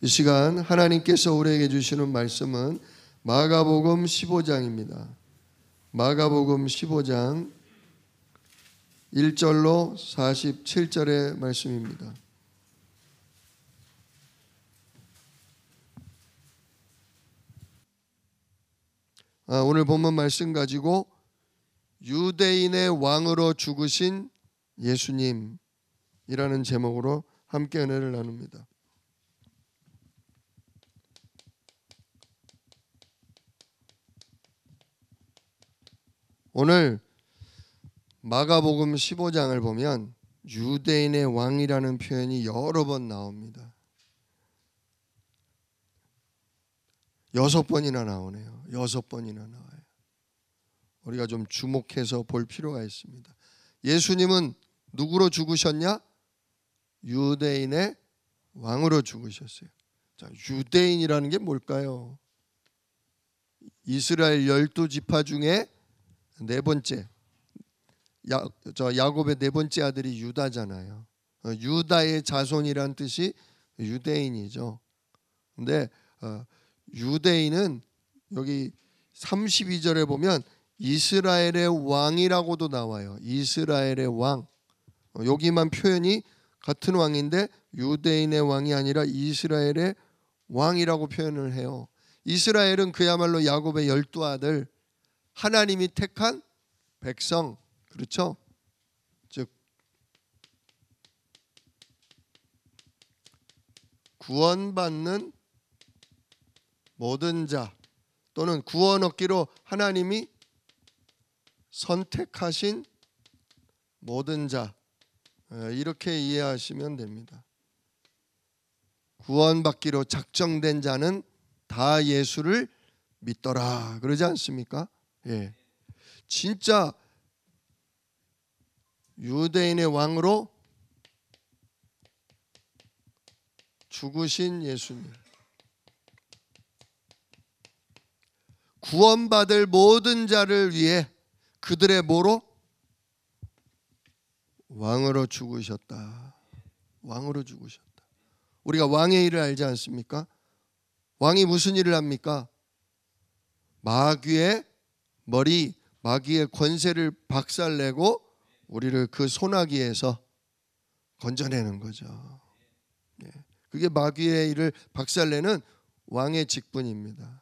이 시간 하나님께서 우리에게 주시는 말씀은 마가복음 15장입니다. 마가복음 15장 1절로 47절의 말씀입니다. 오늘 본문 말씀 가지고 유대인의 왕으로 죽으신 예수님이라는 제목으로 함께 은혜를 나눕니다. 오늘 마가복음 15장을 보면 유대인의 왕이라는 표현이 여러 번 나옵니다. 6번이나 나오네요. 6번이나 나와요. 우리가 좀 주목해서 볼 필요가 있습니다. 예수님은 누구로 죽으셨냐? 유대인의 왕으로 죽으셨어요. 자, 유대인이라는 게 뭘까요? 이스라엘 12지파 중에 네 번째, 야곱의 네 번째 아들이 유다잖아요. 유다의 자손이란 뜻이 유대인이죠. 근데 유대인은 여기 32절에 보면 이스라엘의 왕이라고도 나와요. 이스라엘의 왕. 여기만 표현이 같은 왕인데 유대인의 왕이 아니라 이스라엘의 왕이라고 표현을 해요. 이스라엘은 그야말로 야곱의 12아들, 하나님이 택한 백성, 그렇죠? 즉 구원받는 모든 자 또는 구원 얻기로 하나님이 선택하신 모든 자, 이렇게 이해하시면 됩니다. 구원받기로 작정된 자는 다 예수를 믿더라 그러지 않습니까? 예, 진짜 유대인의 왕으로 죽으신 예수님, 구원받을 모든 자를 위해 그들의 뭐로? 왕으로 죽으셨다. 왕으로 죽으셨다. 우리가 왕의 일을 알지 않습니까? 왕이 무슨 일을 합니까? 마귀의 머리, 마귀의 권세를 박살내고 우리를 그 소나기에서 건져내는 거죠. 그게 마귀의 일을 박살내는 왕의 직분입니다.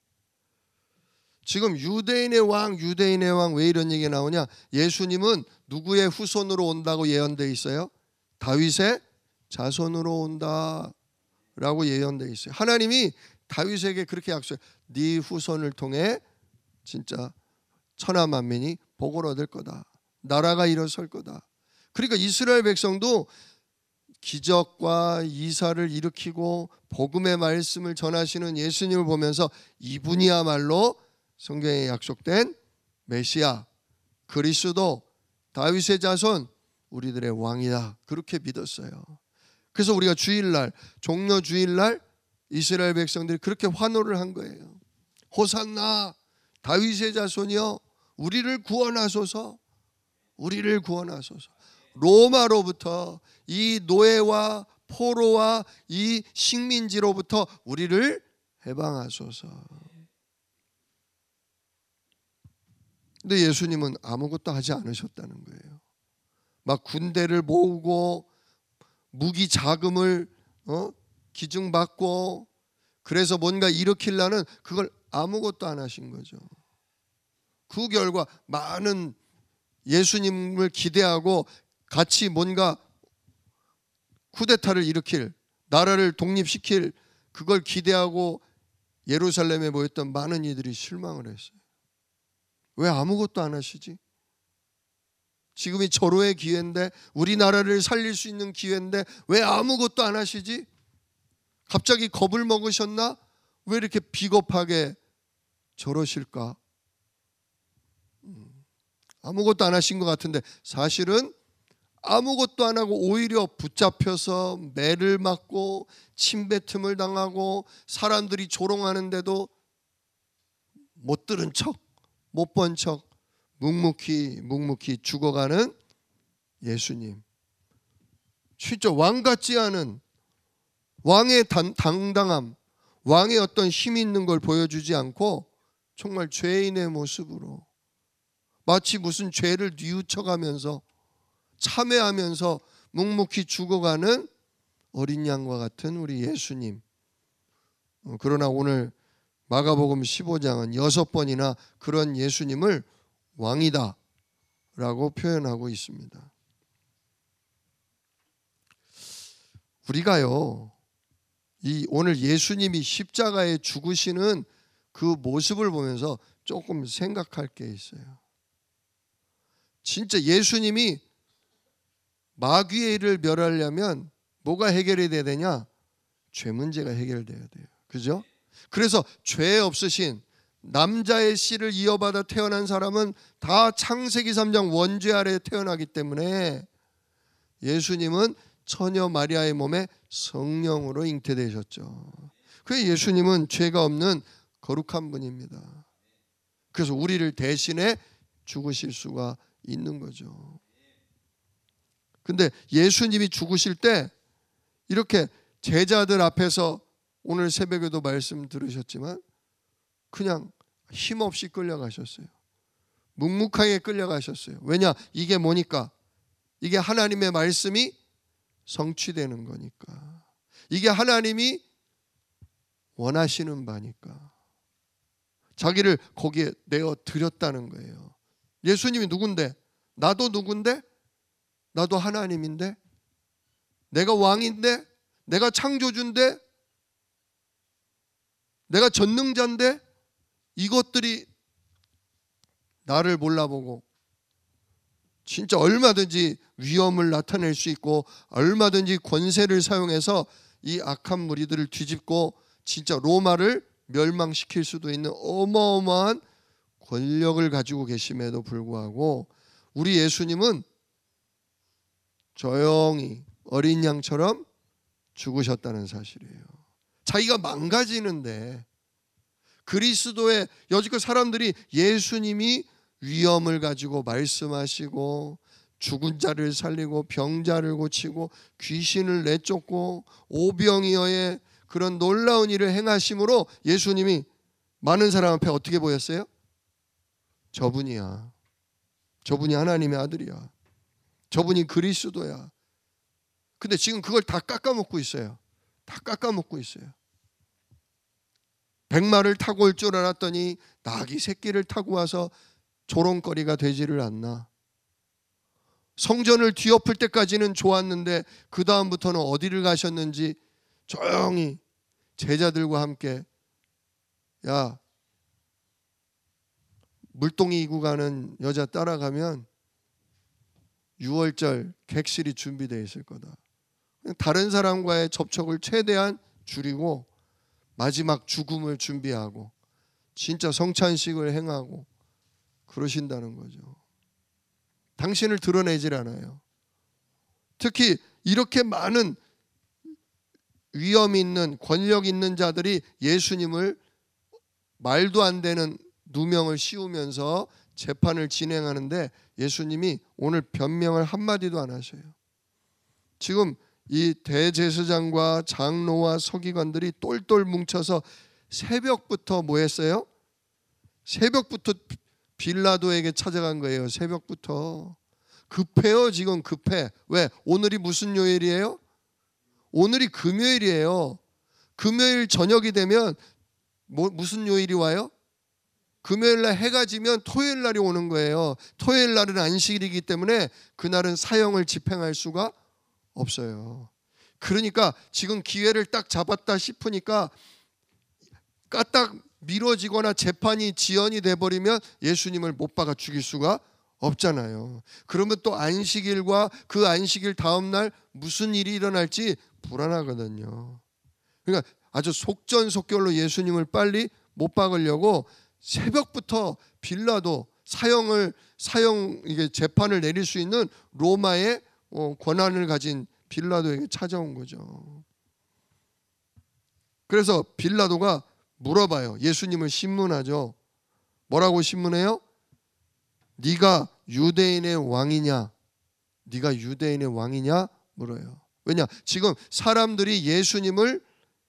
지금 유대인의 왕 왜 이런 얘기가 나오냐? 예수님은 누구의 후손으로 온다고 예언되어 있어요? 다윗의 자손으로 온다라고 예언되어 있어요. 하나님이 다윗에게 그렇게 약속해요. 네 후손을 통해 진짜 천하 만민이 복을 얻을 거다. 나라가 일어설 거다. 그러니까 이스라엘 백성도 기적과 이사를 일으키고 복음의 말씀을 전하시는 예수님을 보면서 이분이야말로 성경에 약속된 메시아, 그리스도, 다윗의 자손, 우리들의 왕이다. 그렇게 믿었어요. 그래서 우리가 주일날, 종려 주일날 이스라엘 백성들이 그렇게 환호를 한 거예요. 호산나 다윗의 자손이여 우리를 구원하소서. 우리를 구원하소서. 로마로부터 이 노예와 포로와 이 식민지로부터 우리를 해방하소서. 근데 예수님은 아무것도 하지 않으셨다는 거예요. 막 군대를 모으고 무기 자금을 기증받고 그래서 뭔가 일으키려는 그걸 아무것도 안 하신 거죠. 그 결과 많은 예수님을 기대하고 같이 뭔가 쿠데타를 일으킬, 나라를 독립시킬 그걸 기대하고 예루살렘에 모였던 많은 이들이 실망을 했어요. 왜 아무것도 안 하시지? 지금이 절호의 기회인데, 우리나라를 살릴 수 있는 기회인데 왜 아무것도 안 하시지? 갑자기 겁을 먹으셨나? 왜 이렇게 비겁하게 저러실까? 아무것도 안 하신 것 같은데 사실은 아무것도 안 하고 오히려 붙잡혀서 매를 맞고 침뱉음을 당하고 사람들이 조롱하는데도 못 들은 척, 못 본 척 묵묵히 죽어가는 예수님. 진짜 왕 같지 않은 왕의 당당함, 왕의 어떤 힘이 있는 걸 보여주지 않고 정말 죄인의 모습으로 마치 무슨 죄를 뉘우쳐가면서 참회하면서 묵묵히 죽어가는 어린 양과 같은 우리 예수님. 그러나 오늘 마가복음 15장은 6번이나 그런 예수님을 왕이다 라고 표현하고 있습니다. 우리가요, 이 오늘 예수님이 십자가에 죽으시는 그 모습을 보면서 조금 생각할 게 있어요. 진짜 예수님이 마귀의 일을 멸하려면 뭐가 해결이 돼야 되냐? 죄 문제가 해결돼야 돼요. 그죠? 그래서 죄 없으신 남자의 씨를 이어받아 태어난 사람은 다 창세기 3장 원죄 아래 태어나기 때문에 예수님은 처녀 마리아의 몸에 성령으로 잉태되셨죠. 그래서 예수님은 죄가 없는 거룩한 분입니다. 그래서 우리를 대신해 죽으실 수가 있는 거죠. 근데 예수님이 죽으실 때 이렇게 제자들 앞에서 오늘 새벽에도 말씀 들으셨지만 그냥 힘없이 끌려가셨어요. 묵묵하게 끌려가셨어요. 왜냐? 이게 뭐니까? 이게 하나님의 말씀이 성취되는 거니까. 이게 하나님이 원하시는 바니까. 자기를 거기에 내어 드렸다는 거예요. 예수님이 누군데? 나도 누군데? 나도 하나님인데? 내가 왕인데? 내가 창조주인데? 내가 전능자인데? 이것들이 나를 몰라보고 진짜 얼마든지 위험을 나타낼 수 있고 얼마든지 권세를 사용해서 이 악한 무리들을 뒤집고 진짜 로마를 멸망시킬 수도 있는 어마어마한 권력을 가지고 계심에도 불구하고 우리 예수님은 조용히 어린 양처럼 죽으셨다는 사실이에요. 자기가 망가지는데 그리스도의 여지껏 사람들이 예수님이 위엄을 가지고 말씀하시고 죽은 자를 살리고 병자를 고치고 귀신을 내쫓고 오병이어의 그런 놀라운 일을 행하심으로 예수님이 많은 사람 앞에 어떻게 보였어요? 저분이야. 저분이 하나님의 아들이야. 저분이 그리스도야. 근데 지금 그걸 다 깎아먹고 있어요. 다 깎아먹고 있어요. 백마를 타고 올 줄 알았더니 나귀 새끼를 타고 와서 조롱거리가 되지를 않나. 성전을 뒤엎을 때까지는 좋았는데 그 다음부터는 어디를 가셨는지 조용히 제자들과 함께 야 물동이 이고 가는 여자 따라가면 6월절 객실이 준비되어 있을 거다. 다른 사람과의 접촉을 최대한 줄이고 마지막 죽음을 준비하고 진짜 성찬식을 행하고 그러신다는 거죠. 당신을 드러내질 않아요. 특히 이렇게 많은 위험 있는 권력 있는 자들이 예수님을 말도 안 되는 누명을 씌우면서 재판을 진행하는데 예수님이 오늘 변명을 한마디도 안 하셔요. 지금 이 대제사장과 장로와 서기관들이 똘똘 뭉쳐서 새벽부터 뭐 했어요? 새벽부터 빌라도에게 찾아간 거예요. 새벽부터. 급해요. 지금 급해. 왜? 오늘이 무슨 요일이에요? 오늘이 금요일이에요. 금요일 저녁이 되면 무슨 요일이 와요? 금요일날 해가 지면 토요일날이 오는 거예요. 토요일날은 안식일이기 때문에 그날은 사형을 집행할 수가 없어요. 그러니까 지금 기회를 딱 잡았다 싶으니까 까딱 미뤄지거나 재판이 지연이 돼버리면 예수님을 못 박아 죽일 수가 없잖아요. 그러면 또 안식일과 그 안식일 다음날 무슨 일이 일어날지 불안하거든요. 그러니까 아주 속전속결로 예수님을 빨리 못 박으려고 새벽부터 빌라도 사형 이게 재판을 내릴 수 있는 로마의 권한을 가진 빌라도에게 찾아온 거죠. 그래서 빌라도가 물어봐요. 예수님을 신문하죠. 뭐라고 신문해요? 네가 유대인의 왕이냐? 네가 유대인의 왕이냐? 물어요. 왜냐? 지금 사람들이 예수님을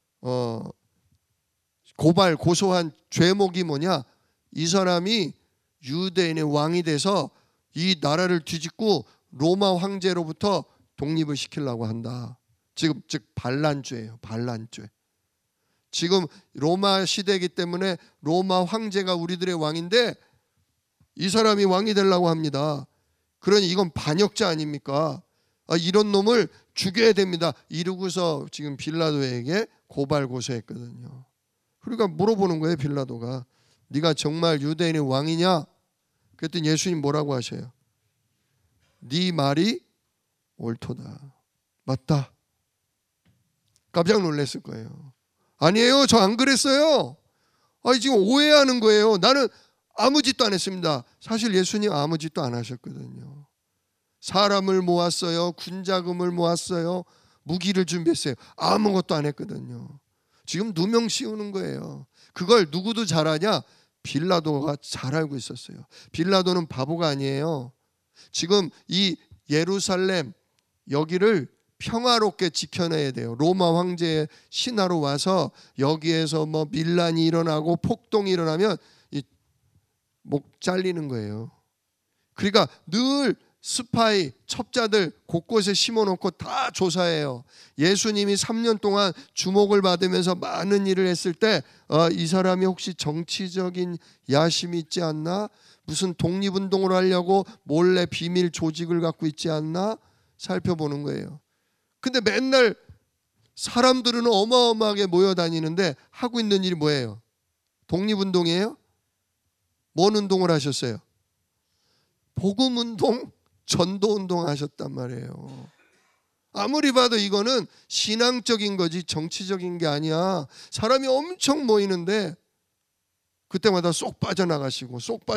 고소한 죄목이 뭐냐? 이 사람이 유대인의 왕이 돼서 이 나라를 뒤집고 로마 황제로부터 독립을 시키려고 한다. 지금 즉 반란죄예요. 반란죄. 지금 로마 시대이기 때문에 로마 황제가 우리들의 왕인데 이 사람이 왕이 되려고 합니다. 그러니 이건 반역자 아닙니까? 이런 놈을 죽여야 됩니다. 이러고서 지금 빌라도에게 고발 고소했거든요. 그러니까 물어보는 거예요. 빌라도가 네가 정말 유대인의 왕이냐? 그랬더니 예수님 뭐라고 하셔요? 네 말이 옳도다. 맞다. 깜짝 놀랐을 거예요. 아니에요. 저 안 그랬어요. 지금 오해하는 거예요. 나는 아무 짓도 안 했습니다. 사실 예수님 아무 짓도 안 하셨거든요. 사람을 모았어요. 군자금을 모았어요. 무기를 준비했어요. 아무것도 안 했거든요. 지금 누명 씌우는 거예요. 그걸 누구도 잘하냐? 빌라도가 잘 알고 있었어요. 빌라도는 바보가 아니에요. 지금 이 예루살렘 여기를 평화롭게 지켜내야 돼요. 로마 황제의 신하로 와서 여기에서 뭐 밀란이 일어나고 폭동이 일어나면 목 잘리는 거예요. 그러니까 늘 스파이, 첩자들 곳곳에 심어놓고 다 조사해요. 예수님이 3년 동안 주목을 받으면서 많은 일을 했을 때 이 사람이 혹시 정치적인 야심이 있지 않나? 무슨 독립운동을 하려고 몰래 비밀 조직을 갖고 있지 않나? 살펴보는 거예요. 근데 맨날 사람들은 어마어마하게 모여다니는데 하고 있는 일이 뭐예요? 독립운동이에요? 뭔 운동을 하셨어요? 복음운동, 전도운동 하셨단 말이에요. 아무리 봐도 이거는 신앙적인 거지 정치적인 게 아니야. 사람이 엄청 모이는데 그때마다 쏙 빠져나가시고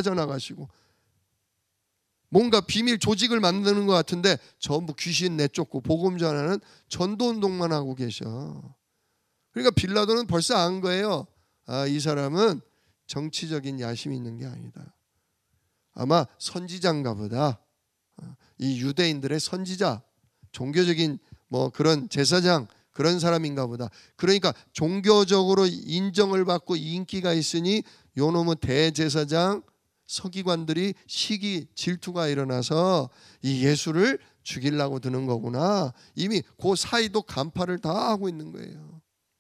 뭔가 비밀 조직을 만드는 것 같은데 전부 귀신 내쫓고 복음 전하는 전도운동만 하고 계셔. 그러니까 빌라도는 벌써 안 거예요. 이 사람은 정치적인 야심이 있는 게 아니다. 아마 선지자인가 보다. 이 유대인들의 선지자, 종교적인 뭐 그런 제사장 그런 사람인가 보다. 그러니까 종교적으로 인정을 받고 인기가 있으니 요놈의 대제사장 서기관들이 시기 질투가 일어나서 이 예수를 죽이려고 드는 거구나. 이미 그 사이도 간파를 다 하고 있는 거예요.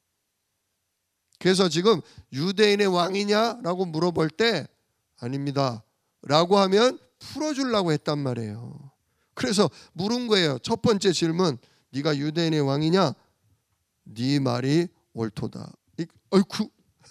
그래서 지금 유대인의 왕이냐라고 물어볼 때 아닙니다 라고 하면 풀어주려고 했단 말이에요. 그래서 물은 거예요. 첫 번째 질문, 네가 유대인의 왕이냐? 네 말이 옳도다. 어이쿠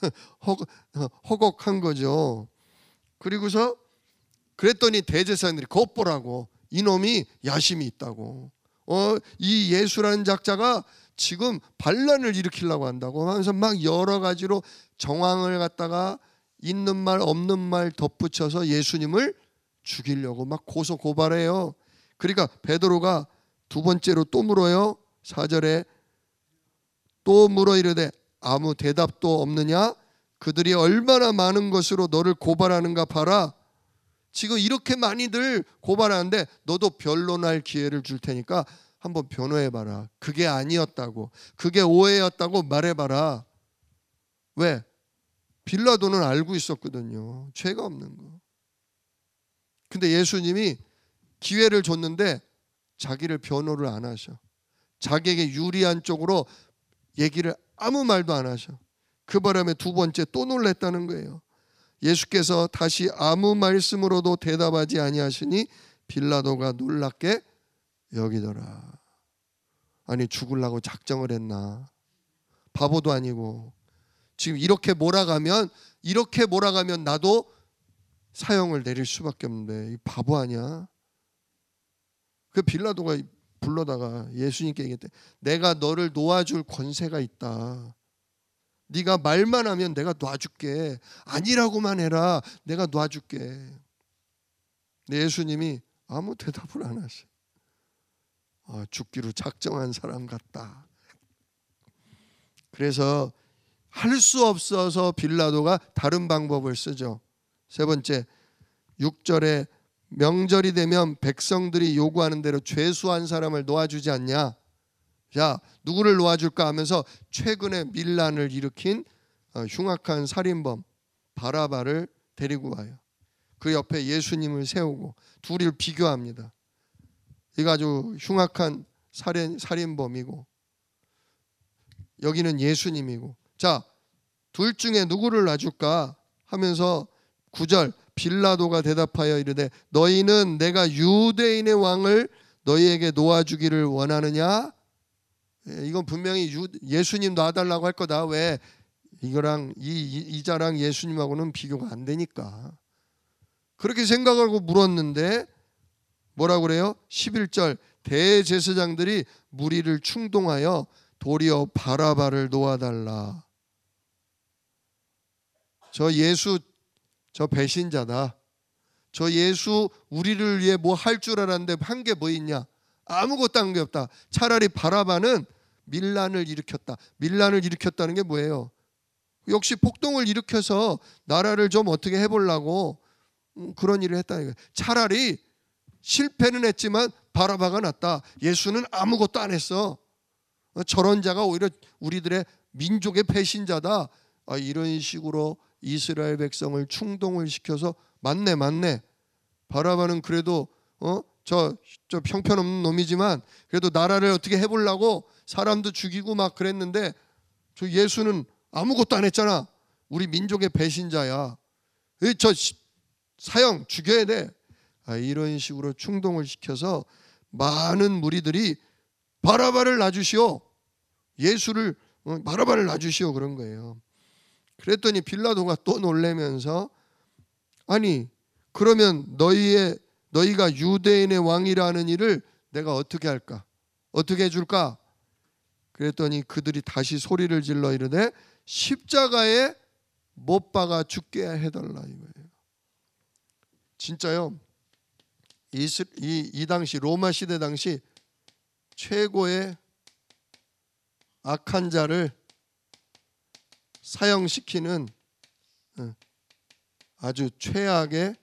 허걱한 거죠. 그리고서 그랬더니 대제사장들이 겉보라고 이놈이 야심이 있다고. 이 예수라는 작자가 지금 반란을 일으키려고 한다고 하면서 막 여러 가지로 정황을 갖다가 있는 말 없는 말 덧붙여서 예수님을 죽이려고 막 고소 고발해요. 그러니까 베드로가 두 번째로 또 물어요. 4절에 또 물어 이르되 아무 대답도 없느냐? 그들이 얼마나 많은 것으로 너를 고발하는가 봐라. 지금 이렇게 많이들 고발하는데 너도 변론할 기회를 줄 테니까 한번 변호해봐라. 그게 아니었다고, 그게 오해였다고 말해봐라. 왜? 빌라도는 알고 있었거든요. 죄가 없는 거. 근데 예수님이 기회를 줬는데 자기를 변호를 안 하셔. 자기에게 유리한 쪽으로 얘기를 아무 말도 안 하셔. 그 바람에 두 번째 또 놀랬다는 거예요. 예수께서 다시 아무 말씀으로도 대답하지 아니하시니 빌라도가 놀랍게 여기더라. 아니 죽으려고 작정을 했나? 바보도 아니고 지금 이렇게 몰아가면 나도 사형을 내릴 수밖에 없는데 이 바보 아니야? 그 빌라도가 불러다가 예수님께 얘기했대. 내가 너를 놓아줄 권세가 있다. 네가 말만 하면 내가 놔줄게. 아니라고만 해라. 내가 놔줄게. 근데 예수님이 아무 대답을 안 하셔. 죽기로 작정한 사람 같다. 그래서 할 수 없어서 빌라도가 다른 방법을 쓰죠. 세 번째, 6절에 명절이 되면 백성들이 요구하는 대로 죄수한 사람을 놓아주지 않냐? 자, 누구를 놓아줄까 하면서 최근에 밀란을 일으킨 흉악한 살인범 바라바를 데리고 와요. 그 옆에 예수님을 세우고 둘을 비교합니다. 이거 아주 흉악한 살인범이고 여기는 예수님이고, 자, 둘 중에 누구를 놔줄까 하면서 9절 빌라도가 대답하여 이르되 너희는 내가 유대인의 왕을 너희에게 놓아주기를 원하느냐? 이건 분명히 예수님 놔달라고 할 거다. 왜? 이거랑 이 자랑 예수님하고는 비교가 안 되니까. 그렇게 생각하고 물었는데 뭐라고 그래요? 11절 대제사장들이 무리를 충동하여 도리어 바라바를 놓아달라. 저 예수 저 배신자다. 저 예수 우리를 위해 뭐 할 줄 알았는데 한 게 뭐 있냐? 아무것도 한 게 없다. 차라리 바라바는 밀란을 일으켰다. 밀란을 일으켰다는 게 뭐예요? 역시 폭동을 일으켜서 나라를 좀 어떻게 해보려고 그런 일을 했다는 거예요. 차라리 실패는 했지만 바라바가 낫다. 예수는 아무것도 안 했어. 저런 자가 오히려 우리들의 민족의 배신자다. 이런 식으로 이스라엘 백성을 충동을 시켜서 맞네. 바라바는 그래도 저 형편없는 놈이지만 그래도 나라를 어떻게 해보려고 사람도 죽이고 막 그랬는데 저 예수는 아무것도 안 했잖아. 우리 민족의 배신자야. 저 사형 죽여야 돼. 이런 식으로 충동을 시켜서 많은 무리들이 바라바를 놔주시오. 예수를 바라바를 놔주시오 그런 거예요. 그랬더니 빌라도가 또 놀라면서 아니 그러면 너희가 유대인의 왕이라는 일을 내가 어떻게 할까? 어떻게 해줄까? 그랬더니 그들이 다시 소리를 질러 이르되 십자가에 못 박아 죽게 해달라 이거예요. 진짜요. 이 당시 로마 시대 당시 최고의 악한 자를 사형시키는 아주 최악의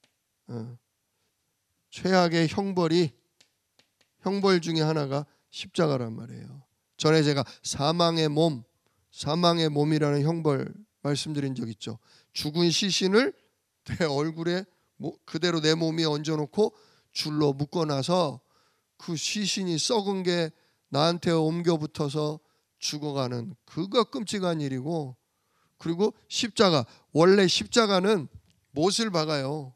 형벌 중에 하나가 십자가란 말이에요. 전에 제가 사망의 몸이라는 형벌 말씀드린 적 있죠. 죽은 시신을 내 얼굴에 그대로 내 몸에 얹어놓고 줄로 묶어놔서 그 시신이 썩은 게 나한테 옮겨 붙어서 죽어가는 그거 끔찍한 일이고, 그리고 십자가, 원래 십자가는 못을 박아요.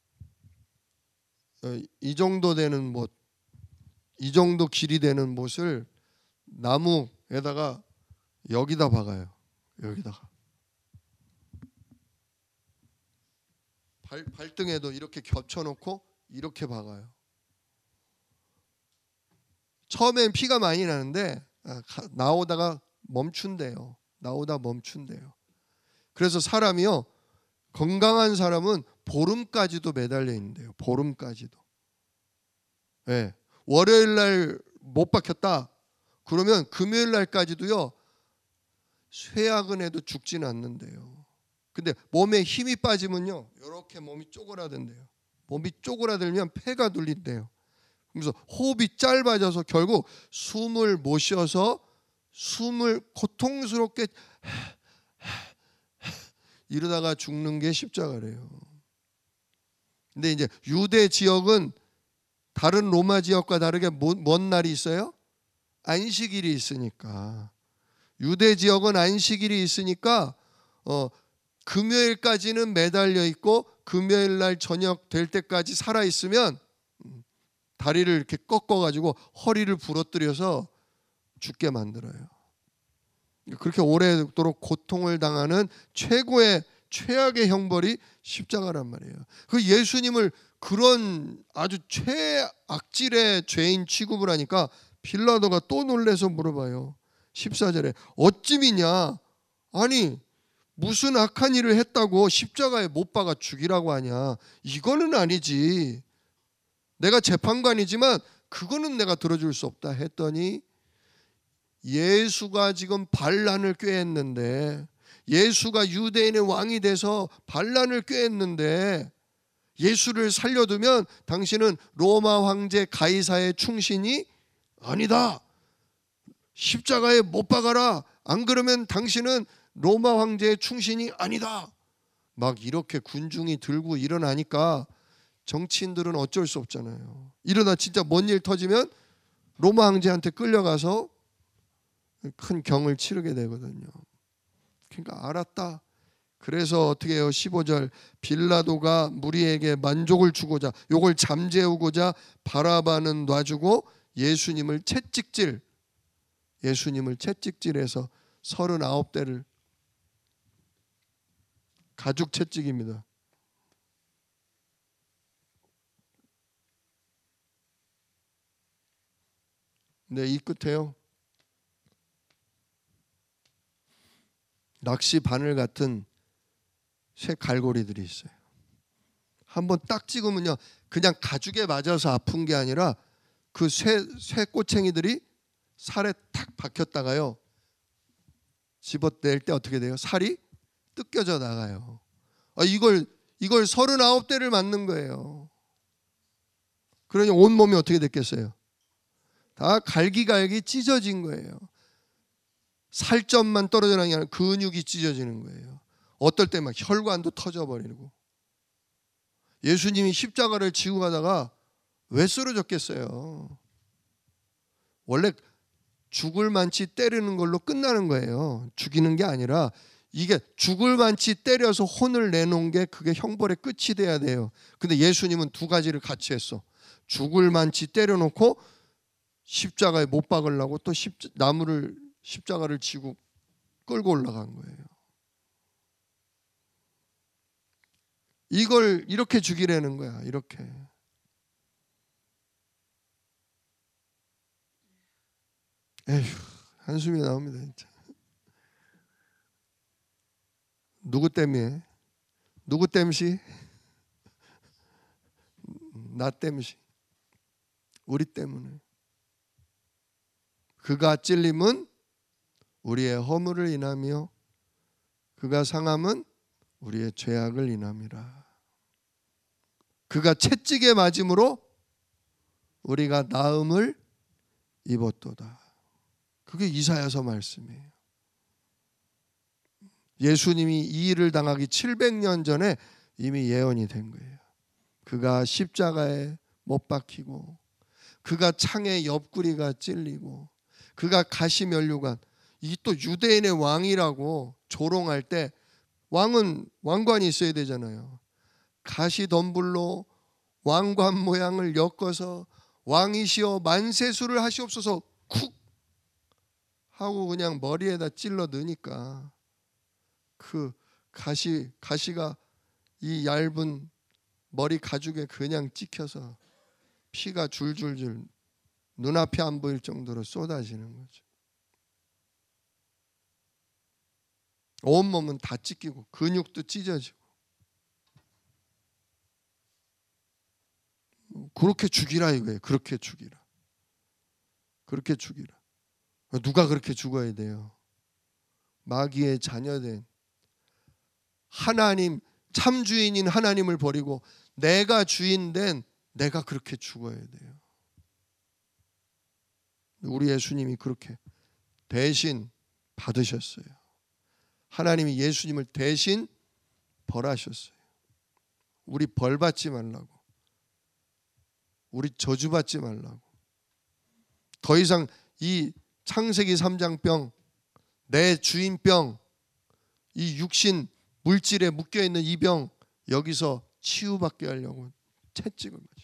이 정도 되는 못, 이 정도 길이 되는 못을 나무에다가 여기다 박아요. 여기다가 발등에도 이렇게 겹쳐놓고 이렇게 박아요. 처음엔 피가 많이 나는데 나오다가 멈춘대요. 그래서 사람이요, 건강한 사람은 보름까지도 매달려 있는데요. 보름까지도. 네. 월요일 날 못 박혔다. 그러면 금요일 날까지도요. 쇠약은 해도 죽지는 않는데요. 근데 몸에 힘이 빠지면요, 이렇게 몸이 쪼그라든대요. 몸이 쪼그라들면 폐가 눌린대요. 그래서 호흡이 짧아져서 결국 숨을 못 쉬어서 숨을 고통스럽게 이러다가 죽는 게 십자가래요. 근데 이제 유대 지역은 다른 로마 지역과 다르게 뭔 날이 있어요? 안식일이 있으니까. 유대 지역은 안식일이 있으니까 금요일까지는 매달려 있고 금요일 날 저녁 될 때까지 살아 있으면 다리를 이렇게 꺾어 가지고 허리를 부러뜨려서 죽게 만들어요. 그렇게 오래도록 고통을 당하는 최악의 형벌이 십자가란 말이에요. 그 예수님을 그런 아주 최악질의 죄인 취급을 하니까 빌라도가 또 놀라서 물어봐요. 14절에 어찌 믿냐? 아니 무슨 악한 일을 했다고 십자가에 못 박아 죽이라고 하냐? 이거는 아니지. 내가 재판관이지만 그거는 내가 들어줄 수 없다 했더니, 예수가 지금 반란을 꾀했는데, 예수가 유대인의 왕이 돼서 반란을 꾀했는데 예수를 살려두면 당신은 로마 황제 가이사의 충신이 아니다. 십자가에 못 박아라. 안 그러면 당신은 로마 황제의 충신이 아니다. 막 이렇게 군중이 들고 일어나니까 정치인들은 어쩔 수 없잖아요. 이러다 진짜 뭔 일 터지면 로마 황제한테 끌려가서 큰 경을 치르게 되거든요. 그러니까 알았다. 그래서 어떻게 해요? 15절 빌라도가 무리에게 만족을 주고자 요걸 잠재우고자 바라바는 놔주고 예수님을 채찍질해서 39대를 가죽 채찍입니다. 네, 이 끝에요. 낚시 바늘 같은 쇠 갈고리들이 있어요. 한번 딱 찍으면요, 그냥 가죽에 맞아서 아픈 게 아니라 그 쇠 꼬챙이들이 살에 탁 박혔다가요, 집어낼 때 어떻게 돼요? 살이 뜯겨져 나가요. 이걸 39대를 맞는 거예요. 그러니 온 몸이 어떻게 됐겠어요? 다 갈기갈기 찢어진 거예요. 살점만 떨어지는 게 아니라 근육이 찢어지는 거예요. 어떨 때 막 혈관도 터져버리고. 예수님이 십자가를 지고 가다가 왜 쓰러졌겠어요? 원래 죽을 만치 때리는 걸로 끝나는 거예요. 죽이는 게 아니라 이게 죽을 만치 때려서 혼을 내놓은 게 그게 형벌의 끝이 돼야 돼요. 근데 예수님은 두 가지를 같이 했어. 죽을 만치 때려놓고 십자가에 못 박으려고 또 십자가를 지고 끌고 올라간 거예요. 이걸 이렇게 죽이라는 거야. 이렇게. 에휴, 한숨이 나옵니다 진짜. 누구 때문에? 누구 땜시? 나 땜시. 우리 때문에. 그가 찔림은 우리의 허물을 인하며 그가 상함은 우리의 죄악을 인함이라. 그가 채찍에 맞음으로 우리가 나음을 입었도다. 그게 이사야서 말씀이에요. 예수님이 이 일을 당하기 700년 전에 이미 예언이 된 거예요. 그가 십자가에 못 박히고 그가 창에 옆구리가 찔리고 그가 가시면류관, 이 또 유대인의 왕이라고 조롱할 때 왕은 왕관이 있어야 되잖아요. 가시덤불로 왕관 모양을 엮어서 왕이시여 만세수를 하시옵소서 쿡 하고 그냥 머리에다 찔러 넣으니까 그 가시가 이 얇은 머리 가죽에 그냥 찍혀서 피가 줄줄줄 눈앞이 안 보일 정도로 쏟아지는 거죠. 온몸은 다 찢기고 근육도 찢어지고. 그렇게 죽이라 이거예요. 그렇게 죽이라. 그렇게 죽이라. 누가 그렇게 죽어야 돼요? 마귀의 자녀된 하나님, 참 주인인 하나님을 버리고 내가 주인된 내가 그렇게 죽어야 돼요. 우리 예수님이 그렇게 대신 받으셨어요. 하나님이 예수님을 대신 벌하셨어요. 우리 벌 받지 말라고, 우리 저주 받지 말라고. 더 이상 이 창세기 3장병, 내 주인병, 이 육신 물질에 묶여있는 이 병 여기서 치유받게 하려고 채찍을 맞아요.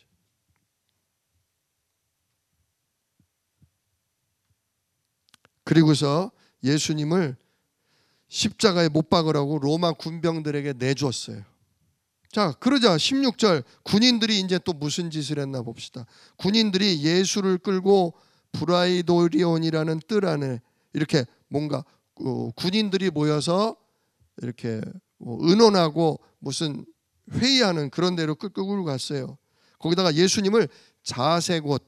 그리고서 예수님을 십자가에 못 박으라고 로마 군병들에게 내주었어요. 자, 그러자 16절 군인들이 이제 또 무슨 짓을 했나 봅시다. 군인들이 예수를 끌고 브라이도리온이라는 뜰 안에 이렇게 뭔가 군인들이 모여서 이렇게 의논하고 무슨 회의하는 그런 데로 끌고 갔어요. 거기다가 예수님을 자색 옷,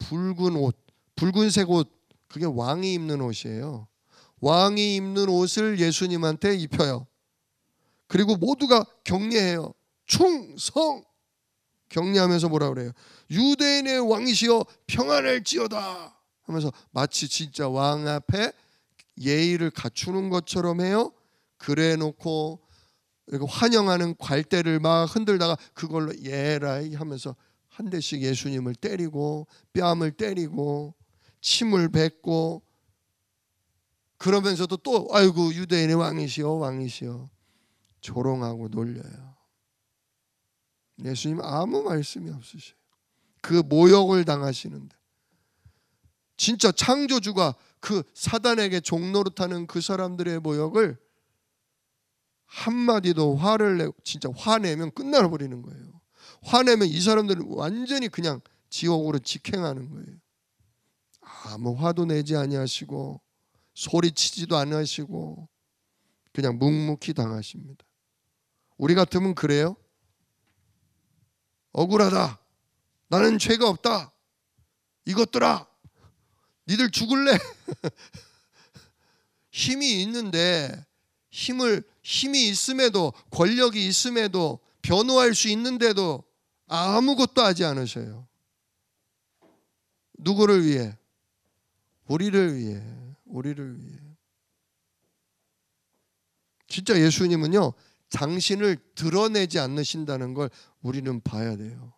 붉은색 옷, 그게 왕이 입는 옷이에요. 왕이 입는 옷을 예수님한테 입혀요. 그리고 모두가 격려해요. 충성! 격려하면서 뭐라 그래요? 유대인의 왕이시여 평안할지어다. 하면서 마치 진짜 왕 앞에 예의를 갖추는 것처럼 해요. 그래 놓고 환영하는 괄대를 막 흔들다가 그걸로 예라이 하면서 한 대씩 예수님을 때리고 뺨을 때리고 침을 뱉고, 그러면서도 또 아이고 유대인의 왕이시여 왕이시여 조롱하고 놀려요. 예수님 아무 말씀이 없으셔요. 그 모욕을 당하시는데, 진짜 창조주가 그 사단에게 종노릇하는 그 사람들의 모욕을 한마디도 화를 내고, 진짜 화내면 끝나버리는 거예요. 화내면 이 사람들은 완전히 그냥 지옥으로 직행하는 거예요. 아무 화도 내지 아니하시고 소리치지도 않으시고 그냥 묵묵히 당하십니다. 우리 같으면 그래요? 억울하다, 나는 죄가 없다, 이것들아 니들 죽을래? 힘이 있는데, 힘이 있음에도, 권력이 있음에도, 변호할 수 있는데도 아무것도 하지 않으셔요. 누구를 위해? 우리를 위해. 우리를 위해. 진짜 예수님은요, 당신을 드러내지 않으신다는 걸 우리는 봐야 돼요.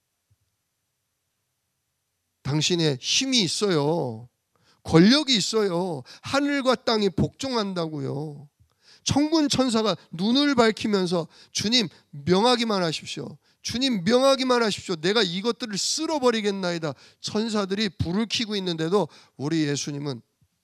당신의 힘이 있어요. 권력이 있어요. 하늘과 땅이 복종한다고요. 천군 천사가 눈을 밝히면서 주님 명하기만 하십시오, 주님 명하기만 하십시오, 내가 이것들을 쓸어버리겠나이다. 천사들이 불을 켜고 있는데도 우리 예수님은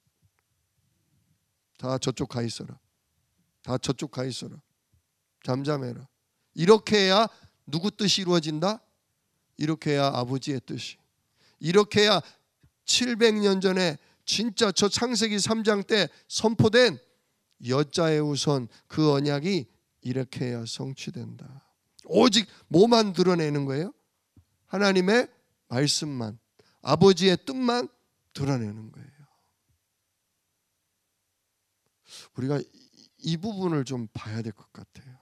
다 저쪽 가 있어라, 다 저쪽 가 있어라, 잠잠해라. 이렇게 해야 누구 뜻이 이루어진다? 이렇게 해야 아버지의 뜻이, 이렇게 해야 700년 전에 진짜 저 창세기 3장 때 선포된 여자의 우선 그 언약이 이렇게 해야 성취된다. 오직 뭐만 드러내는 거예요? 하나님의 말씀만, 아버지의 뜻만 드러내는 거예요. 우리가 이 부분을 좀 봐야 될 것 같아요.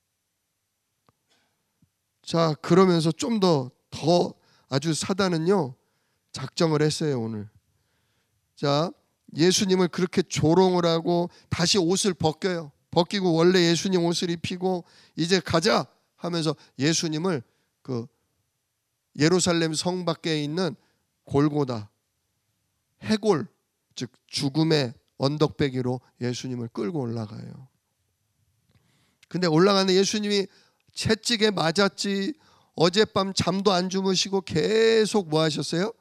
자, 그러면서 좀 더 아주 사단은요 작정을 했어요. 오늘 자, 예수님을 그렇게 조롱을 하고 다시 옷을 벗기고 원래 예수님 옷을 입히고 이제 가자 하면서 예수님을 그 예루살렘 성 밖에 있는 골고다, 해골, 즉 죽음의 언덕배기로 예수님을 끌고 올라가요. 근데 올라가는 예수님이 채찍에 맞았지, 어젯밤 잠도 안 주무시고 계속 뭐 하셨어요?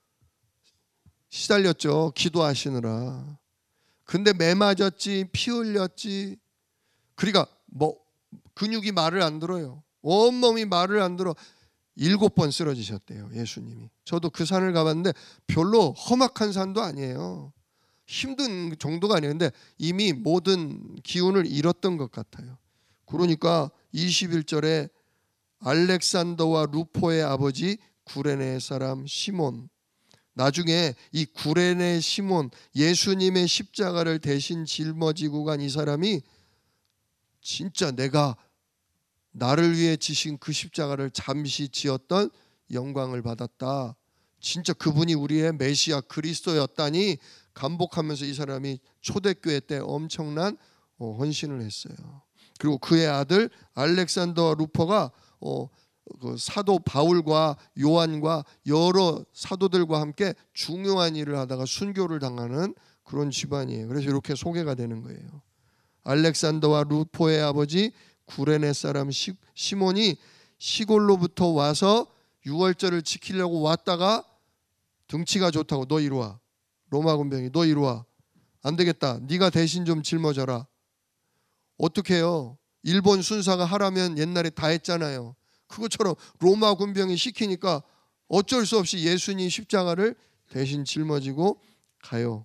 시달렸죠. 기도하시느라. 근데 매 맞았지, 피 흘렸지. 그러니까 뭐 근육이 말을 안 들어요. 온몸이 말을 안 들어. 7번 쓰러지셨대요, 예수님이. 저도 그 산을 가봤는데 별로 험악한 산도 아니에요. 힘든 정도가 아니에요. 근데 이미 모든 기운을 잃었던 것 같아요. 그러니까 21절에 알렉산더와 루포의 아버지 구레네 사람 시몬, 나중에 이 구레네 시몬, 예수님의 십자가를 대신 짊어지고 간 이 사람이 진짜 내가 나를 위해 지신 그 십자가를 잠시 지었던 영광을 받았다, 진짜 그분이 우리의 메시아 그리스도였다니 감복하면서 이 사람이 초대교회 때 엄청난 헌신을 했어요. 그리고 그의 아들 알렉산더와 루포가 그 사도 바울과 요한과 여러 사도들과 함께 중요한 일을 하다가 순교를 당하는 그런 집안이에요. 그래서 이렇게 소개가 되는 거예요. 알렉산더와 루포의 아버지 구레네 사람 시몬이 시골로부터 와서 유월절을 지키려고 왔다가 등치가 좋다고 너 이리 와, 로마 군병이 너 이리 와, 안 되겠다, 네가 대신 좀 짊어져라. 어떻게 해요? 일본 순사가 하라면 옛날에 다 했잖아요. 그것처럼 로마 군병이 시키니까 어쩔 수 없이 예수님 십자가를 대신 짊어지고 가요.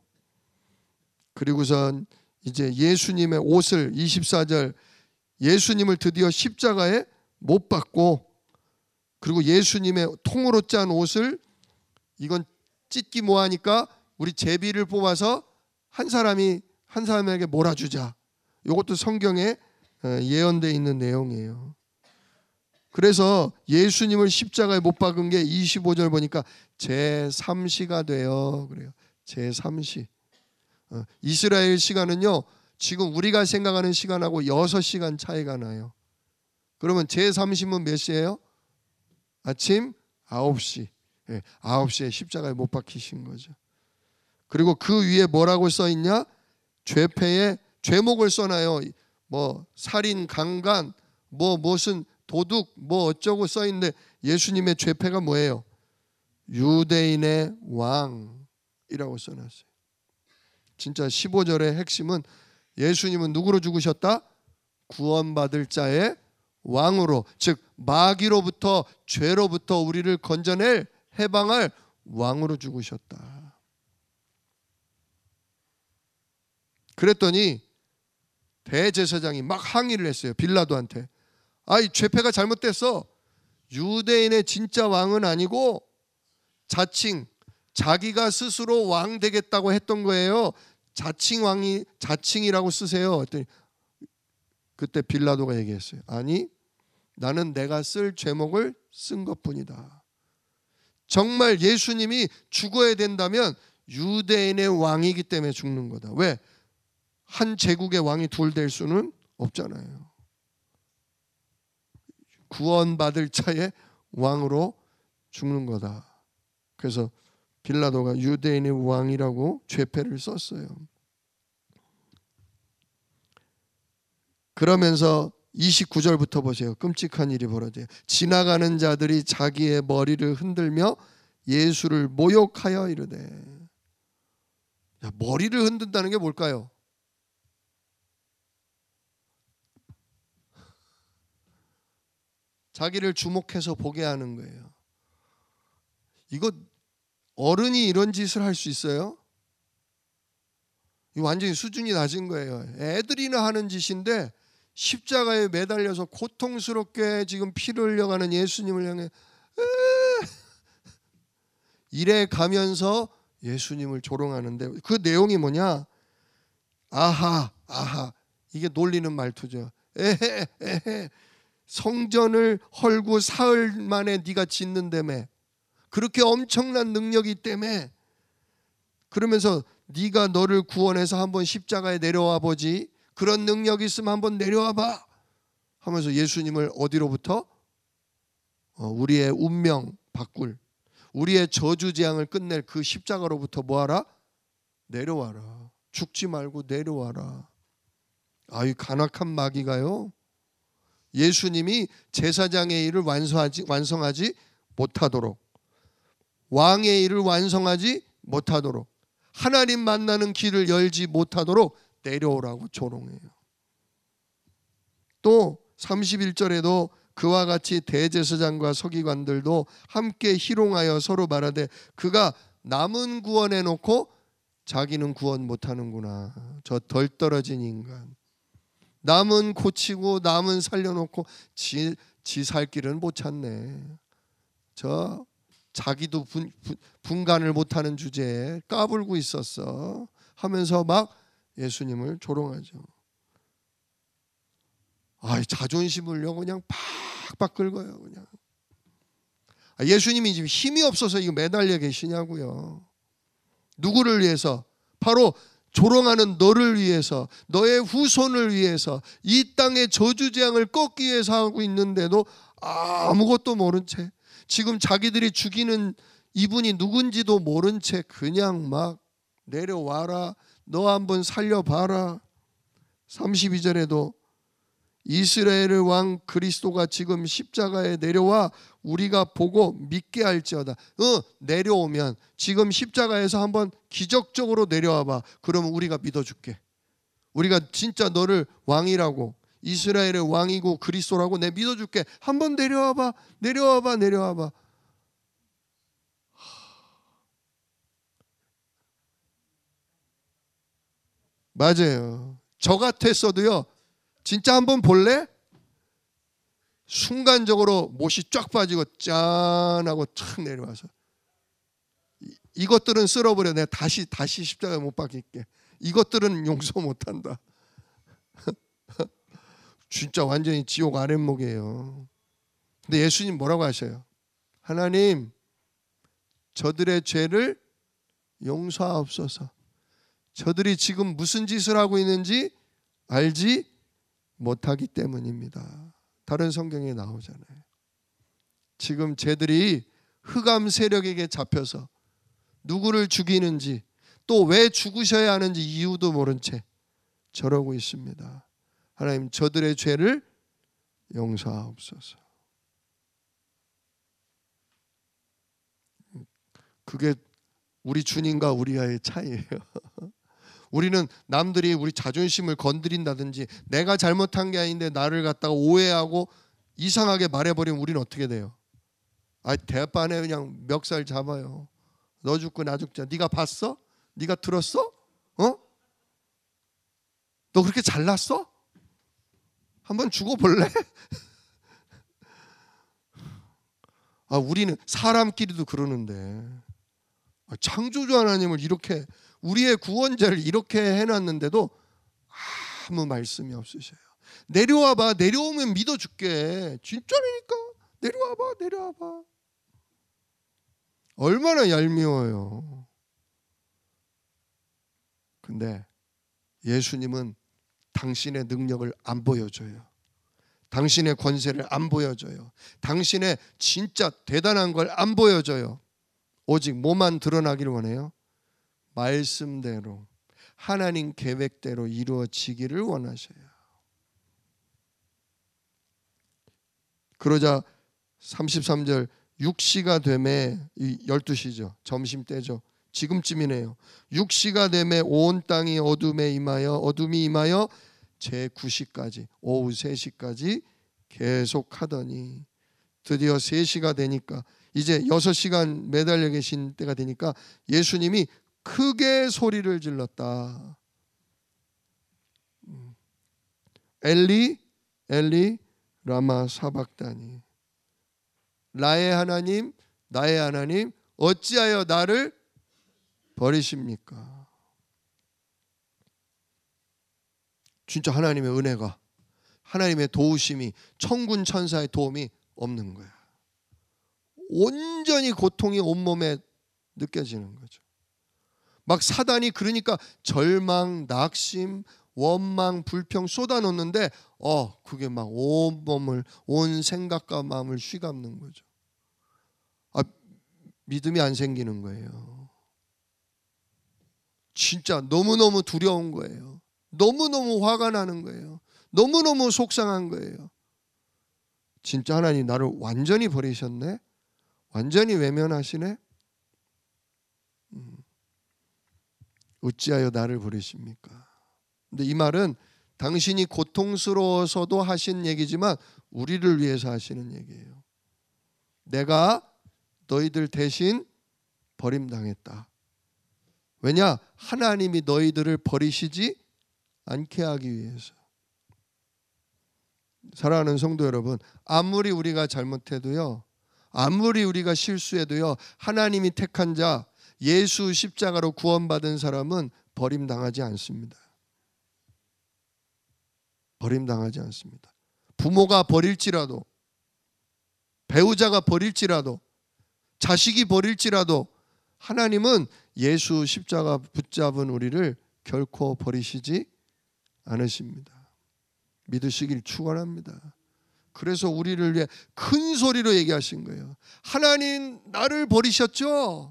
그리고선 이제 예수님의 옷을 24절 예수님을 드디어 십자가에 못 박고, 그리고 예수님의 통으로 짠 옷을 이건 찢기 뭐하니까 우리 제비를 뽑아서 한 사람에게 몰아주자. 이것도 성경에 예언되어 있는 내용이에요. 그래서 예수님을 십자가에 못 박은 게 25절 보니까 제3시가 돼요. 그래요. 제3시. 이스라엘 시간은요, 지금 우리가 생각하는 시간하고 6시간 차이가 나요. 그러면 제3시면 몇 시예요? 아침 9시. 9시에 십자가에 못 박히신 거죠. 그리고 그 위에 뭐라고 써 있냐? 죄패에 죄목을 써놔요. 뭐 살인, 강간, 뭐 무슨 도둑, 뭐 어쩌고 써 있는데 예수님의 죄패가 뭐예요? 유대인의 왕이라고 써놨어요. 진짜 15절의 핵심은 예수님은 누구로 죽으셨다? 구원받을 자의 왕으로, 즉 마귀로부터, 죄로부터 우리를 건져낼 해방할 왕으로 죽으셨다. 그랬더니 대제사장이 막 항의를 했어요. 빌라도한테. 이 죄패가 잘못됐어. 유대인의 진짜 왕은 아니고 자칭 자기가 스스로 왕 되겠다고 했던 거예요. 자칭이라고 쓰세요. 그때 빌라도가 얘기했어요. 아니, 나는 내가 쓸 죄목을 쓴 것뿐이다. 정말 예수님이 죽어야 된다면 유대인의 왕이기 때문에 죽는 거다. 왜? 한 제국의 왕이 둘 될 수는 없잖아요. 구원받을 자의 왕으로 죽는 거다. 그래서 빌라도가 유대인의 왕이라고 죄패를 썼어요. 그러면서 29절부터 보세요. 끔찍한 일이 벌어져요. 지나가는 자들이 자기의 머리를 흔들며 예수를 모욕하여 이르되. 머리를 흔든다는 게 뭘까요? 자기를 주목해서 보게 하는 거예요. 이거 어른이 이런 짓을 할 수 있어요? 이거 완전히 수준이 낮은 거예요. 애들이나 하는 짓인데 십자가에 매달려서 고통스럽게 지금 피를 흘려가는 예수님을 향해 이래 가면서 예수님을 조롱하는데 그 내용이 뭐냐? 아하 이게 놀리는 말투죠. 에헤 성전을 헐고 사흘 만에 네가 짓는다며, 그렇게 엄청난 능력이 때문에, 그러면서 네가 너를 구원해서 한번 십자가에 내려와 보지, 그런 능력이 있으면 한번 내려와 봐 하면서 예수님을 어디로부터? 우리의 운명 바꿀, 우리의 저주재앙을 끝낼 그 십자가로부터 뭐하라? 내려와라. 죽지 말고 내려와라. 이 간악한 마귀가요, 예수님이 제사장의 일을 완성하지 못하도록, 왕의 일을 완성하지 못하도록, 하나님 만나는 길을 열지 못하도록 내려오라고 조롱해요. 또 31절에도 그와 같이 대제사장과 서기관들도 함께 희롱하여 서로 말하되 그가 남은 구원해 놓고 자기는 구원 못하는구나. 저 덜 떨어진 인간. 남은 고치고 남은 살려놓고 지 살 길은 못 찾네. 저 자기도 분간을 못하는 주제에 까불고 있었어 하면서 막 예수님을 조롱하죠. 자존심을요 그냥 팍팍 긁어요. 그냥 예수님이 지금 힘이 없어서 이거 매달려 계시냐고요. 누구를 위해서? 바로 조롱하는 너를 위해서, 너의 후손을 위해서, 이 땅의 저주재앙을 꺾기 위해서 하고 있는데도 아무것도 모른 채, 지금 자기들이 죽이는 이분이 누군지도 모른 채 그냥 막 내려와라, 너 한번 살려봐라. 32절에도 이스라엘의 왕 그리스도가 지금 십자가에 내려와 우리가 보고 믿게 할지어다. 내려오면, 지금 십자가에서 한번 기적적으로 내려와봐. 그러면 우리가 믿어줄게. 우리가 진짜 너를 왕이라고, 이스라엘의 왕이고 그리스도라고 내 믿어줄게. 한번 내려와봐. 맞아요. 저 같았어도요, 진짜 한번 볼래? 순간적으로 못이 쫙 빠지고 짠 하고 탁 내려와서 이것들은 쓸어버려. 내가 다시 십자가에 못 박힐게. 이것들은 용서 못한다. 진짜 완전히 지옥 아랫목이에요. 근데 예수님 뭐라고 하셔요? 하나님, 저들의 죄를 용서하옵소서. 저들이 지금 무슨 짓을 하고 있는지 알지 못하기 때문입니다. 다른 성경에 나오잖아요. 지금 쟤들이 흑암 세력에게 잡혀서 누구를 죽이는지 또 왜 죽으셔야 하는지 이유도 모른 채 저러고 있습니다. 하나님, 저들의 죄를 용서하옵소서. 그게 우리 주님과 우리와의 차이예요. 우리는 남들이 우리 자존심을 건드린다든지 내가 잘못한 게 아닌데 나를 갖다가 오해하고 이상하게 말해버리면 우리는 어떻게 돼요? 대판에 그냥 멱살 잡아요. 너 죽고 나 죽자. 네가 봤어? 네가 들었어? 너 그렇게 잘났어? 한번 죽어볼래? 우리는 사람끼리도 그러는데 창조주 하나님을 이렇게 우리의 구원자를 이렇게 해놨는데도 아무 말씀이 없으셔요. 내려와봐. 내려오면 믿어줄게. 진짜라니까. 내려와봐. 얼마나 얄미워요. 근데 예수님은 당신의 능력을 안 보여줘요. 당신의 권세를 안 보여줘요. 당신의 진짜 대단한 걸 안 보여줘요. 오직 뭐만 드러나길 원해요? 말씀대로 하나님 계획대로 이루어지기를 원하셔요. 그러자 33절 6시가 되매 12시죠. 점심때죠. 지금쯤이네요. 6시가 되매 온 땅이 어둠이 임하여 제9시까지 오후 3시까지 계속하더니 드디어 3시가 되니까 이제 6시간 매달려 계신 때가 되니까 예수님이 크게 소리를 질렀다. 엘리 엘리 라마 사박다니. 나의 하나님 나의 하나님 어찌하여 나를 버리십니까? 진짜 하나님의 은혜가, 하나님의 도우심이, 천군 천사의 도움이 없는 거야. 온전히 고통이 온몸에 느껴지는 거죠. 막 사단이 그러니까 절망, 낙심, 원망, 불평 쏟아놓는데 그게 막 온몸을, 온 생각과 마음을 휘감는 거죠. 믿음이 안 생기는 거예요. 진짜 너무너무 두려운 거예요. 너무너무 화가 나는 거예요. 너무너무 속상한 거예요. 진짜 하나님 나를 완전히 버리셨네? 완전히 외면하시네? 어찌하여 나를 버리십니까? 근데 이 말은 당신이 고통스러워서도 하신 얘기지만 우리를 위해서 하시는 얘기예요. 내가 너희들 대신 버림당했다. 왜냐? 하나님이 너희들을 버리시지 않게 하기 위해서. 사랑하는 성도 여러분, 아무리 우리가 잘못해도요, 아무리 우리가 실수해도요, 하나님이 택한 자, 예수 십자가로 구원받은 사람은 버림당하지 않습니다. 버림당하지 않습니다. 부모가 버릴지라도, 배우자가 버릴지라도, 자식이 버릴지라도 하나님은 예수 십자가 붙잡은 우리를 결코 버리시지 않으십니다. 믿으시길 축원합니다. 그래서 우리를 위해 큰 소리로 얘기하신 거예요. 하나님 나를 버리셨죠?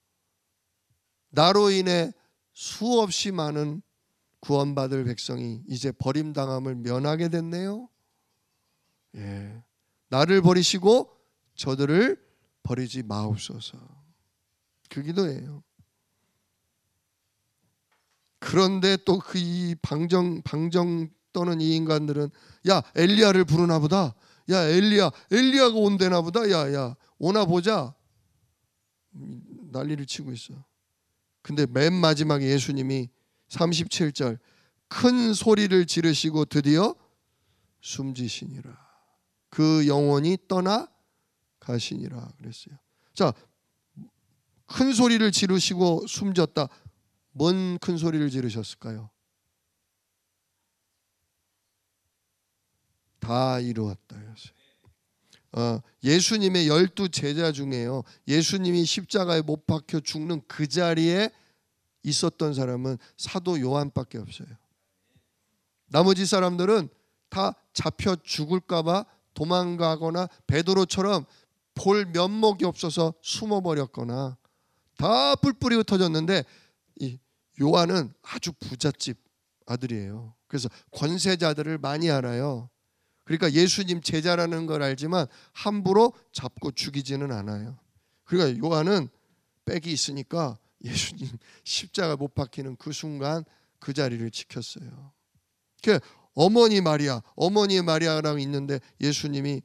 나로 인해 수없이 많은 구원받을 백성이 이제 버림당함을 면하게 됐네요. 나를 버리시고 저들을 버리지 마옵소서. 그 기도예요. 그런데 또 그 이 방정 떠는 이 인간들은 야 엘리야를 부르나 보다. 야 엘리야가 온대나 보다. 야 오나 보자. 난리를 치고 있어. 근데 맨 마지막에 예수님이 37절 큰 소리를 지르시고 드디어 숨지시니라. 그 영혼이 떠나 가시니라 그랬어요. 자, 큰 소리를 지르시고 숨졌다. 뭔 큰 소리를 지르셨을까요? 다 이루었다. 예수님의 12 제자 중에요, 예수님이 십자가에 못 박혀 죽는 그 자리에 있었던 사람은 사도 요한밖에 없어요. 나머지 사람들은 다 잡혀 죽을까 봐 도망가거나 베드로처럼 볼 면목이 없어서 숨어버렸거나 다 뿔뿔이 흩어졌는데, 이 요한은 아주 부잣집 아들이에요. 그래서 권세자들을 많이 알아요. 그러니까 예수님 제자라는 걸 알지만 함부로 잡고 죽이지는 않아요. 그러니까 요한은 빽이 있으니까 예수님 십자가 못 박히는 그 순간 그 자리를 지켰어요. 그러니까 어머니 마리아라고 있는데 예수님이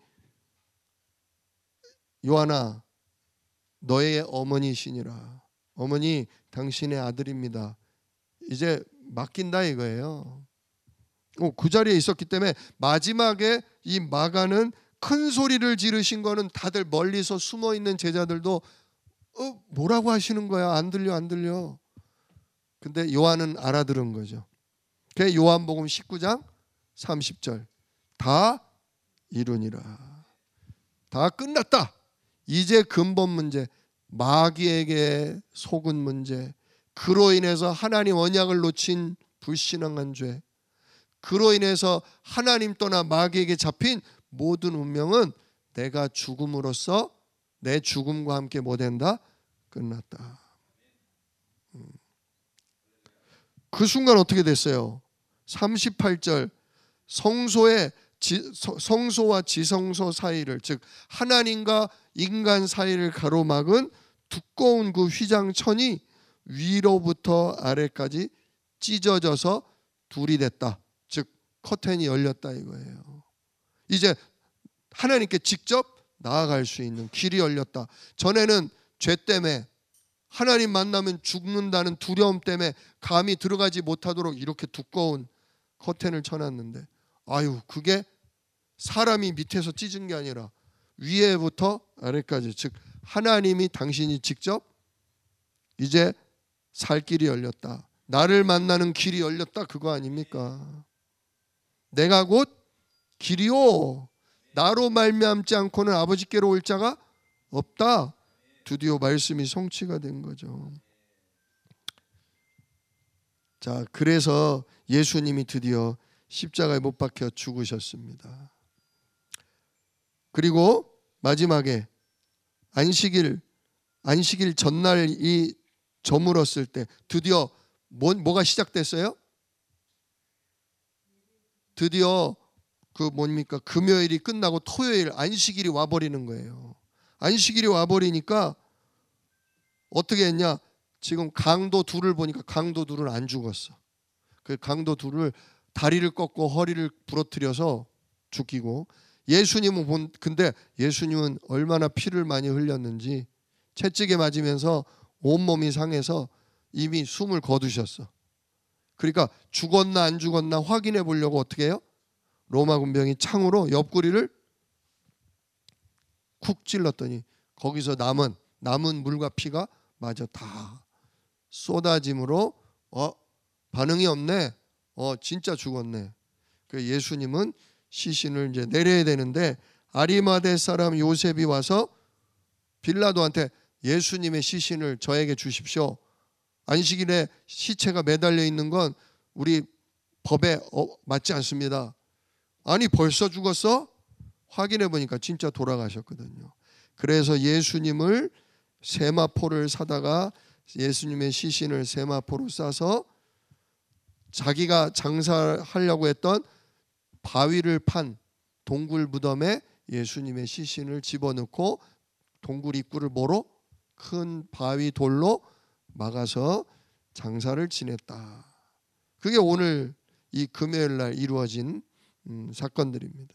요한아 너의 어머니시니라, 어머니 당신의 아들입니다, 이제 맡긴다 이거예요. 그 자리에 있었기 때문에 마지막에 이 마가는 큰 소리를 지르신 거는 다들 멀리서 숨어있는 제자들도 뭐라고 하시는 거야, 안 들려. 근데 요한은 알아들은 거죠. 그게 요한복음 19장 30절 다 이루니라, 다 끝났다. 이제 근본 문제, 마귀에게 속은 문제, 그로 인해서 하나님 언약을 놓친 불신앙한 죄, 그로 인해서 하나님 떠나 마귀에게 잡힌 모든 운명은 내가 죽음으로써 내 죽음과 함께 뭐 된다? 끝났다. 그 순간 어떻게 됐어요? 38절 성소와 지성소 사이를, 즉 하나님과 인간 사이를 가로막은 두꺼운 그 휘장천이 위로부터 아래까지 찢어져서 둘이 됐다. 즉 커튼이 열렸다 이거예요. 이제 하나님께 직접 나아갈 수 있는 길이 열렸다. 전에는 죄 때문에 하나님 만나면 죽는다는 두려움 때문에 감히 들어가지 못하도록 이렇게 두꺼운 커튼을 쳐놨는데, 그게 사람이 밑에서 찢은 게 아니라 위에부터 아래까지, 즉 하나님이 당신이 직접 이제 살 길이 열렸다, 나를 만나는 길이 열렸다, 그거 아닙니까? 내가 곧 길이요 나로 말미암지 않고는 아버지께로 올 자가 없다. 드디어 말씀이 성취가 된 거죠. 자, 그래서 예수님이 드디어 십자가에 못 박혀 죽으셨습니다. 그리고 마지막에 안식일 전날이 저물었을 때 드디어 뭐가 시작됐어요? 드디어 금요일이 끝나고 토요일 안식일이 와버리는 거예요. 안식일이 와버리니까 어떻게 했냐? 지금 강도 둘을 보니까 강도 둘은 안 죽었어. 그 강도 둘을 다리를 꺾고 허리를 부러뜨려서 죽이고, 근데 예수님은 얼마나 피를 많이 흘렸는지 채찍에 맞으면서 온몸이 상해서 이미 숨을 거두셨어. 그러니까 죽었나 안 죽었나 확인해 보려고 어떻게 해요? 로마 군병이 창으로 옆구리를 쿡 찔렀더니 거기서 남은 물과 피가 마저 다 쏟아짐으로 반응이 없네. 진짜 죽었네. 그 예수님은 시신을 이제 내려야 되는데 아리마대 사람 요셉이 와서 빌라도한테 예수님의 시신을 저에게 주십시오. 안식일에 시체가 매달려 있는 건 우리 법에 맞지 않습니다. 아니 벌써 죽었어? 확인해 보니까 진짜 돌아가셨거든요. 그래서 예수님을 세마포를 사다가 예수님의 시신을 세마포로 싸서 자기가 장사하려고 했던 바위를 판 동굴 무덤에 예수님의 시신을 집어넣고 동굴 입구를 뭐로? 큰 바위 돌로 막아서 장사를 지냈다. 그게 오늘 이 금요일 날 이루어진 사건들입니다.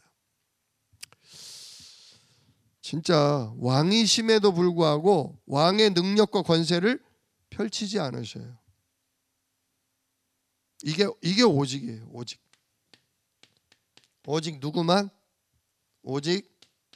진짜 왕이심에도 불구하고 왕의 능력과 권세를 펼치지 않으셔요. 이게 오직이에요. 오직 누구만? 오직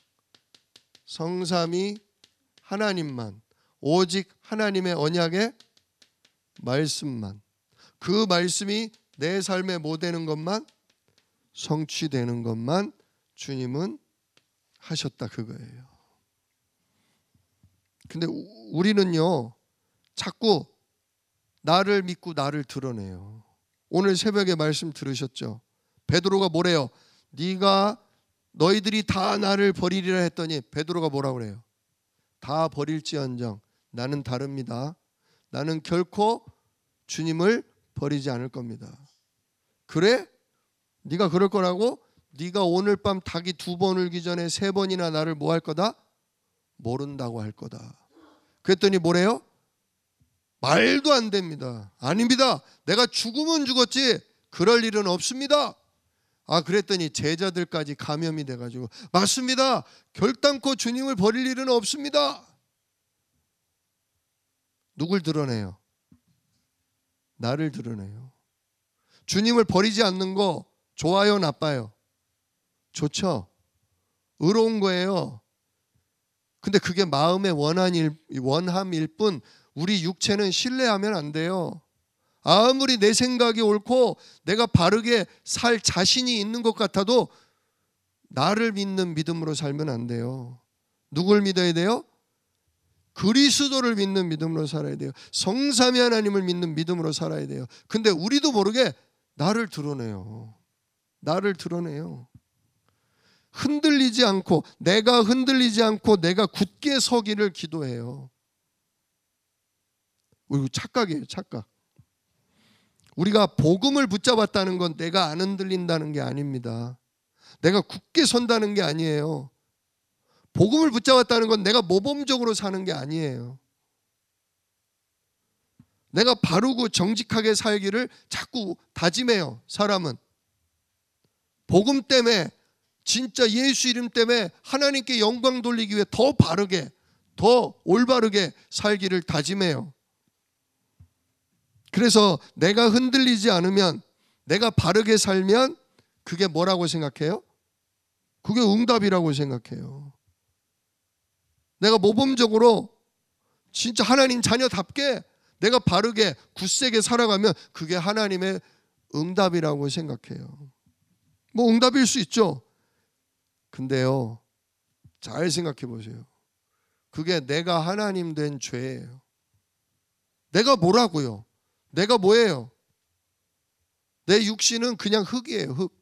성삼위 하나님만. 오직 하나님의 언약의 말씀만. 그 말씀이 내 삶에 뭐 되는 것만? 성취되는 것만 주님은 하셨다 그거예요. 근데 우리는요 자꾸 나를 믿고 나를 드러내요. 오늘 새벽에 말씀 들으셨죠? 베드로가 뭐래요? 너희들이 다 나를 버리리라 했더니 베드로가 뭐라고 그래요? 다 버릴지언정 나는 다릅니다. 나는 결코 주님을 버리지 않을 겁니다. 그래? 네가 그럴 거라고? 네가 오늘 밤 닭이 2번 울기 전에 3번이나 나를 뭐 할 거다? 모른다고 할 거다. 그랬더니 뭐래요? 말도 안 됩니다. 아닙니다. 내가 죽으면 죽었지 그럴 일은 없습니다. 그랬더니 제자들까지 감염이 돼가지고 맞습니다. 결단코 주님을 버릴 일은 없습니다. 누굴 드러내요? 나를 드러내요. 주님을 버리지 않는 거 좋아요, 나빠요? 좋죠. 의로운 거예요. 근데 그게 마음의 원함일 뿐 우리 육체는 신뢰하면 안 돼요. 아무리 내 생각이 옳고 내가 바르게 살 자신이 있는 것 같아도 나를 믿는 믿음으로 살면 안 돼요. 누굴 믿어야 돼요? 그리스도를 믿는 믿음으로 살아야 돼요. 성삼위 하나님을 믿는 믿음으로 살아야 돼요. 근데 우리도 모르게 나를 드러내요. 나를 드러내요. 내가 흔들리지 않고 내가 굳게 서기를 기도해요. 이거 착각이에요, 착각. 우리가 복음을 붙잡았다는 건 내가 안 흔들린다는 게 아닙니다. 내가 굳게 선다는 게 아니에요. 복음을 붙잡았다는 건 내가 모범적으로 사는 게 아니에요. 내가 바르고 정직하게 살기를 자꾸 다짐해요. 사람은 복음 때문에 진짜 예수 이름 때문에 하나님께 영광 돌리기 위해 더 바르게 더 올바르게 살기를 다짐해요. 그래서 내가 흔들리지 않으면 내가 바르게 살면 그게 뭐라고 생각해요? 그게 응답이라고 생각해요. 내가 모범적으로 진짜 하나님 자녀답게 내가 바르게 굳세게 살아가면 그게 하나님의 응답이라고 생각해요. 뭐 응답일 수 있죠. 근데요, 잘 생각해 보세요. 그게 내가 하나님 된 죄예요. 내가 뭐라고요? 내가 뭐예요? 내 육신은 그냥 흙이에요, 흙.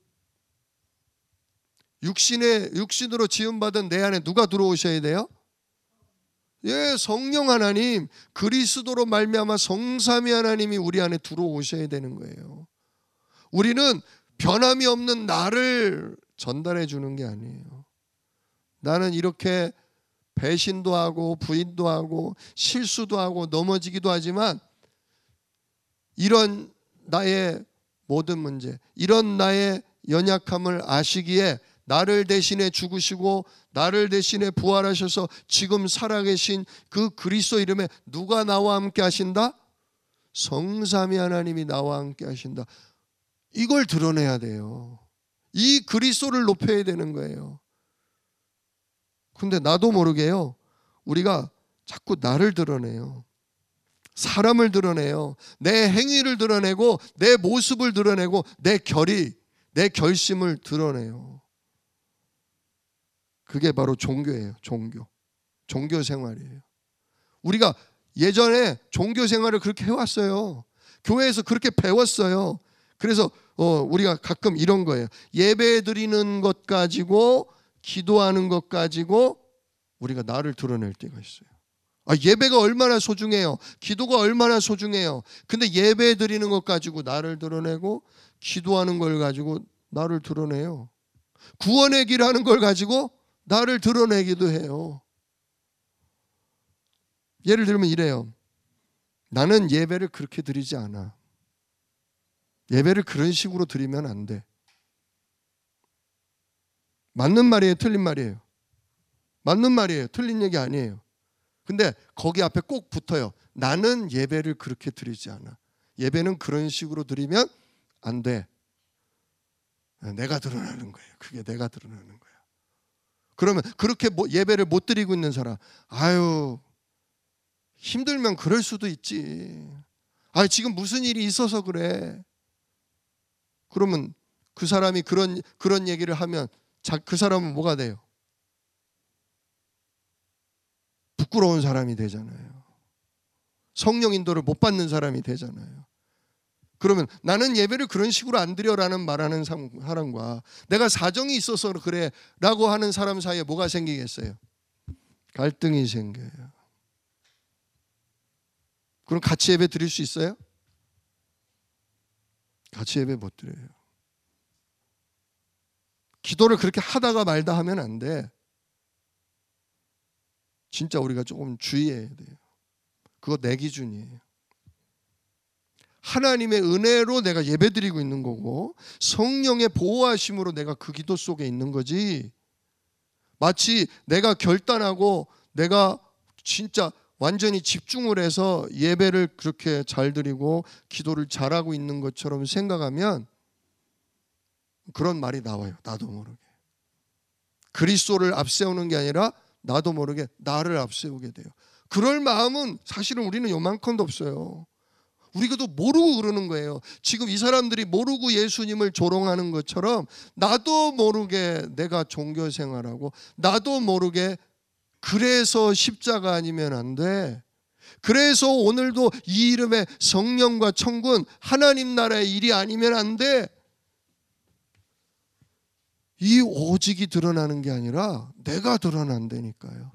육신으로 지음받은 내 안에 누가 들어오셔야 돼요? 예, 성령 하나님, 그리스도로 말미암아 성삼위 하나님이 우리 안에 들어오셔야 되는 거예요. 우리는 변함이 없는 나를 전달해 주는 게 아니에요. 나는 이렇게 배신도 하고 부인도 하고 실수도 하고 넘어지기도 하지만 이런 나의 모든 문제, 이런 나의 연약함을 아시기에 나를 대신해 죽으시고 나를 대신해 부활하셔서 지금 살아계신 그 그리스도 이름에 누가 나와 함께 하신다? 성삼위 하나님이 나와 함께 하신다. 이걸 드러내야 돼요. 이 그리스도를 높여야 되는 거예요. 근데 나도 모르게요, 우리가 자꾸 나를 드러내요. 사람을 드러내요. 내 행위를 드러내고 내 모습을 드러내고 내 결심을 드러내요. 그게 바로 종교예요. 종교 생활이에요. 우리가 예전에 종교 생활을 그렇게 해왔어요. 교회에서 그렇게 배웠어요. 그래서 우리가 가끔 이런 거예요. 예배 드리는 것 가지고 기도하는 것 가지고 우리가 나를 드러낼 때가 있어요. 예배가 얼마나 소중해요. 기도가 얼마나 소중해요. 근데 예배 드리는 것 가지고 나를 드러내고 기도하는 걸 가지고 나를 드러내요. 구원의 길 하는 걸 가지고 나를 드러내기도 해요. 예를 들면 이래요. 나는 예배를 그렇게 드리지 않아. 예배를 그런 식으로 드리면 안 돼. 맞는 말이에요, 틀린 말이에요? 맞는 말이에요. 틀린 얘기 아니에요. 근데 거기 앞에 꼭 붙어요. 나는 예배를 그렇게 드리지 않아. 예배는 그런 식으로 드리면 안 돼. 내가 드러나는 거예요. 그게 내가 드러나는 거야. 그러면 그렇게 예배를 못 드리고 있는 사람, 힘들면 그럴 수도 있지. 지금 무슨 일이 있어서 그래. 그러면 그 사람이 그런 얘기를 하면 그 사람은 뭐가 돼요? 부끄러운 사람이 되잖아요. 성령 인도를 못 받는 사람이 되잖아요. 그러면 나는 예배를 그런 식으로 안 드려라는 말하는 사람과 내가 사정이 있어서 그래 라고 하는 사람 사이에 뭐가 생기겠어요? 갈등이 생겨요. 그럼 같이 예배 드릴 수 있어요? 같이 예배 못 드려요. 기도를 그렇게 하다가 말다 하면 안 돼. 진짜 우리가 조금 주의해야 돼요. 그거 내 기준이에요. 하나님의 은혜로 내가 예배드리고 있는 거고 성령의 보호하심으로 내가 그 기도 속에 있는 거지, 마치 내가 결단하고 내가 진짜 완전히 집중을 해서 예배를 그렇게 잘 드리고 기도를 잘하고 있는 것처럼 생각하면 그런 말이 나와요. 나도 모르게. 그리스도를 앞세우는 게 아니라 나도 모르게 나를 앞세우게 돼요. 그럴 마음은 사실은 우리는 요만큼도 없어요. 우리가도 모르고 그러는 거예요. 지금 이 사람들이 모르고 예수님을 조롱하는 것처럼 나도 모르게 내가 종교 생활하고 나도 모르게 그래서 십자가 아니면 안 돼. 그래서 오늘도 이 이름의 성령과 천군 하나님 나라의 일이 아니면 안 돼. 이 오직이 드러나는 게 아니라 내가 드러난다니까요.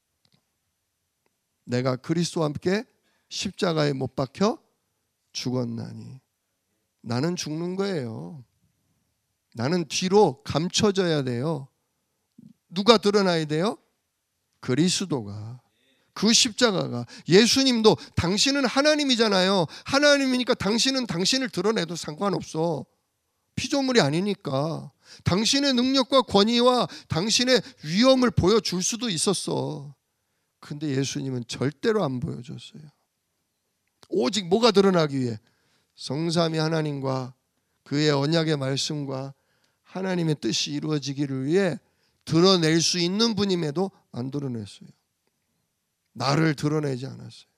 내가 그리스도와 함께 십자가에 못 박혀 죽었나니. 나는 죽는 거예요. 나는 뒤로 감춰져야 돼요. 누가 드러나야 돼요? 그리스도가. 그 십자가가. 예수님도 당신은 하나님이잖아요. 하나님이니까 당신은 당신을 드러내도 상관없어. 피조물이 아니니까. 당신의 능력과 권위와 당신의 위엄을 보여줄 수도 있었어. 근데 예수님은 절대로 안 보여줬어요. 오직 뭐가 드러나기 위해? 성삼위 하나님과 그의 언약의 말씀과 하나님의 뜻이 이루어지기를 위해 드러낼 수 있는 분임에도 안 드러냈어요. 나를 드러내지 않았어요.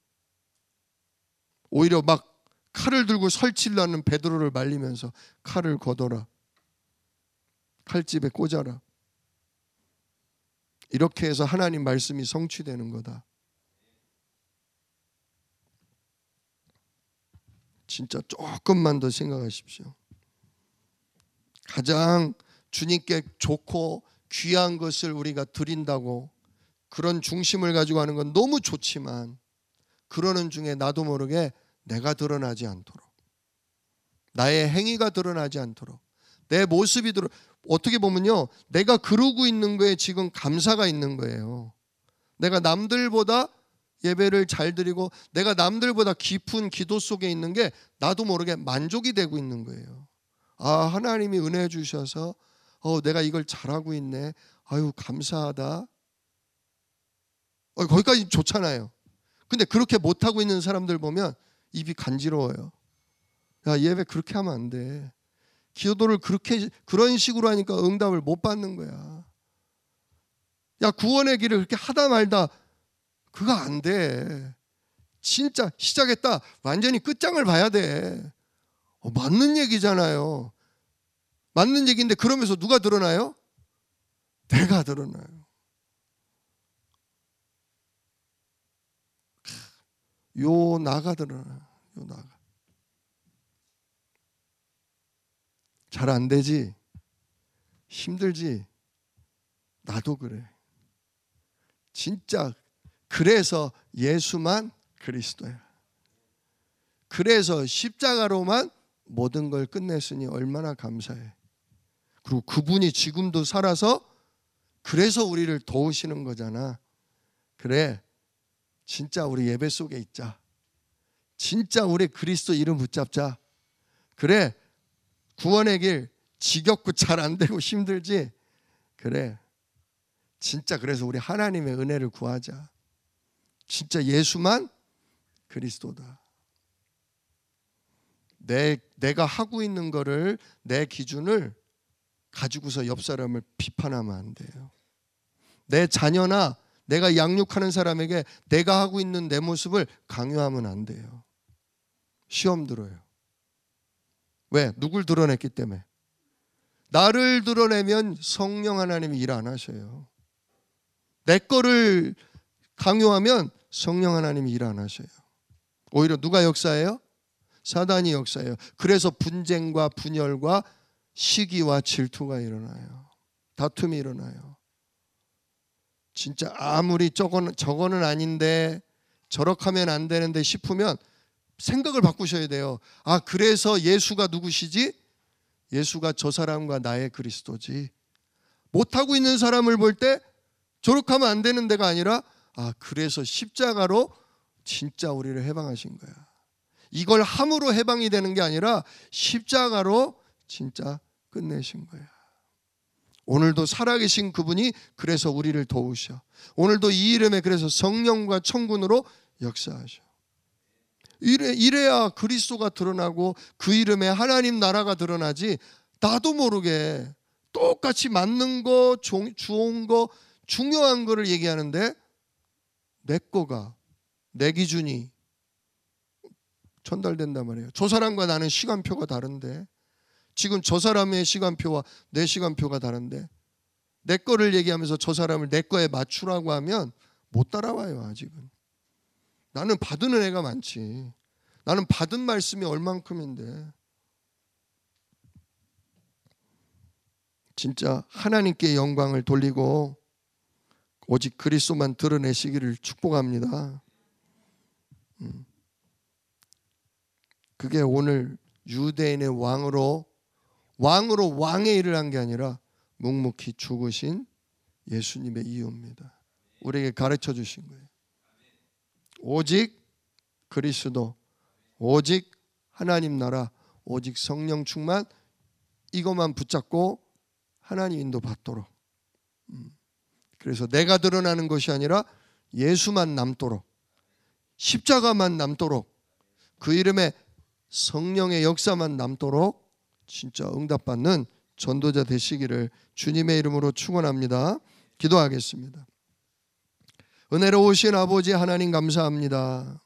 오히려 막 칼을 들고 설치려는 베드로를 말리면서 칼을 걷어라. 칼집에 꽂아라. 이렇게 해서 하나님 말씀이 성취되는 거다. 진짜 조금만 더 생각하십시오. 가장 주님께 좋고 귀한 것을 우리가 드린다고 그런 중심을 가지고 하는 건 너무 좋지만 그러는 중에 나도 모르게 내가 드러나지 않도록, 나의 행위가 드러나지 않도록, 내 모습이 어떻게 보면요, 내가 그러고 있는 거에 지금 감사가 있는 거예요. 내가 남들보다 예배를 잘 드리고 내가 남들보다 깊은 기도 속에 있는 게 나도 모르게 만족이 되고 있는 거예요. 아, 하나님이 은혜 주셔서 내가 이걸 잘하고 있네. 아유, 감사하다. 거기까지 좋잖아요. 근데 그렇게 못하고 있는 사람들 보면 입이 간지러워요. 야, 예배 그렇게 하면 안 돼. 기도를 그런 식으로 하니까 응답을 못 받는 거야. 야, 구원의 길을 그렇게 하다 말다 그거 안 돼. 진짜 시작했다 완전히 끝장을 봐야 돼. 맞는 얘기잖아요. 맞는 얘기인데 그러면서 누가 드러나요? 내가 드러나요. 요 나가 드러나요. 요 나가. 잘 안 되지? 힘들지? 나도 그래. 진짜 그래서 예수만 그리스도야. 그래서 십자가로만 모든 걸 끝냈으니 얼마나 감사해. 그리고 그분이 지금도 살아서 그래서 우리를 도우시는 거잖아. 그래, 진짜 우리 예배 속에 있자. 진짜 우리 그리스도 이름 붙잡자. 그래, 구원의 길 지겹고 잘 안 되고 힘들지? 그래, 진짜 그래서 우리 하나님의 은혜를 구하자. 진짜 예수만 그리스도다. 내가 하고 있는 거를, 내 기준을 가지고서 옆 사람을 비판하면 안 돼요. 내 자녀나 내가 양육하는 사람에게 내가 하고 있는 내 모습을 강요하면 안 돼요. 시험 들어요. 왜? 누굴 드러냈기 때문에. 나를 드러내면 성령 하나님이 일 안 하셔요. 내 거를 강요하면 성령 하나님이 일 안 하셔요. 오히려 누가 역사해요? 사단이 역사해요. 그래서 분쟁과 분열과 시기와 질투가 일어나요. 다툼이 일어나요. 진짜 아무리 저거는 아닌데 저렇게 하면 안 되는데 싶으면 생각을 바꾸셔야 돼요. 아, 그래서 예수가 누구시지? 예수가 저 사람과 나의 그리스도지. 못하고 있는 사람을 볼 때 저렇게 하면 안 되는 데가 아니라, 아, 그래서 십자가로 진짜 우리를 해방하신 거야. 이걸 함으로 해방이 되는 게 아니라 십자가로 진짜 끝내신 거야. 오늘도 살아계신 그분이 그래서 우리를 도우셔. 오늘도 이 이름에 그래서 성령과 천군으로 역사하셔. 이래야 그리스도가 드러나고 그 이름에 하나님 나라가 드러나지. 나도 모르게 똑같이 맞는 거, 좋은 거, 중요한 거를 얘기하는데 내 거가, 내 기준이 전달된단 말이에요. 저 사람과 나는 시간표가 다른데, 지금 저 사람의 시간표와 내 시간표가 다른데 내 거를 얘기하면서 저 사람을 내 거에 맞추라고 하면 못 따라와요. 아직은. 나는 받은 은혜가 많지. 나는 받은 말씀이 얼만큼인데. 진짜 하나님께 영광을 돌리고 오직 그리스도만 드러내시기를 축복합니다. 그게 오늘 유대인의 왕으로 왕의 일을 한 게 아니라 묵묵히 죽으신 예수님의 이유입니다. 우리에게 가르쳐 주신 거예요. 오직 그리스도, 오직 하나님 나라, 오직 성령 충만, 이것만 붙잡고 하나님 인도 받도록. 그래서 내가 드러나는 것이 아니라 예수만 남도록, 십자가만 남도록, 그 이름에 성령의 역사만 남도록 진짜 응답받는 전도자 되시기를 주님의 이름으로 축원합니다. 기도하겠습니다. 은혜로우신 아버지 하나님 감사합니다.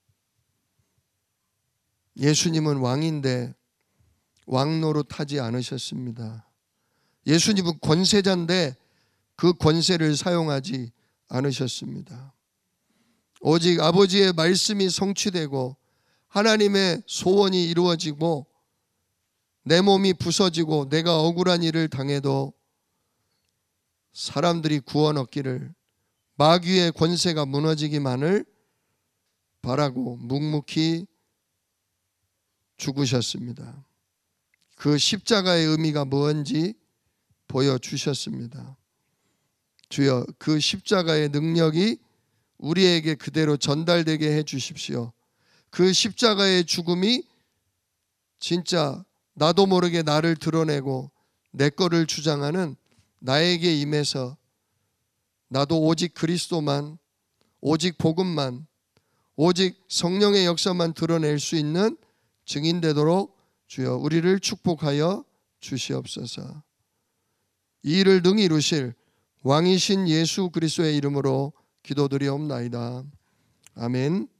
예수님은 왕인데 왕 노릇하지 않으셨습니다. 예수님은 권세자인데 그 권세를 사용하지 않으셨습니다. 오직 아버지의 말씀이 성취되고 하나님의 소원이 이루어지고 내 몸이 부서지고 내가 억울한 일을 당해도 사람들이 구원 얻기를, 마귀의 권세가 무너지기만을 바라고 묵묵히 죽으셨습니다. 그 십자가의 의미가 뭔지 보여주셨습니다. 주여, 그 십자가의 능력이 우리에게 그대로 전달되게 해주십시오. 그 십자가의 죽음이 진짜 나도 모르게 나를 드러내고 내 거를 주장하는 나에게 임해서 나도 오직 그리스도만, 오직 복음만, 오직 성령의 역사만 드러낼 수 있는 증인 되도록 주여 우리를 축복하여 주시옵소서. 이 일을 능히 이루실 왕이신 예수 그리스도의 이름으로 기도드리옵나이다. 아멘.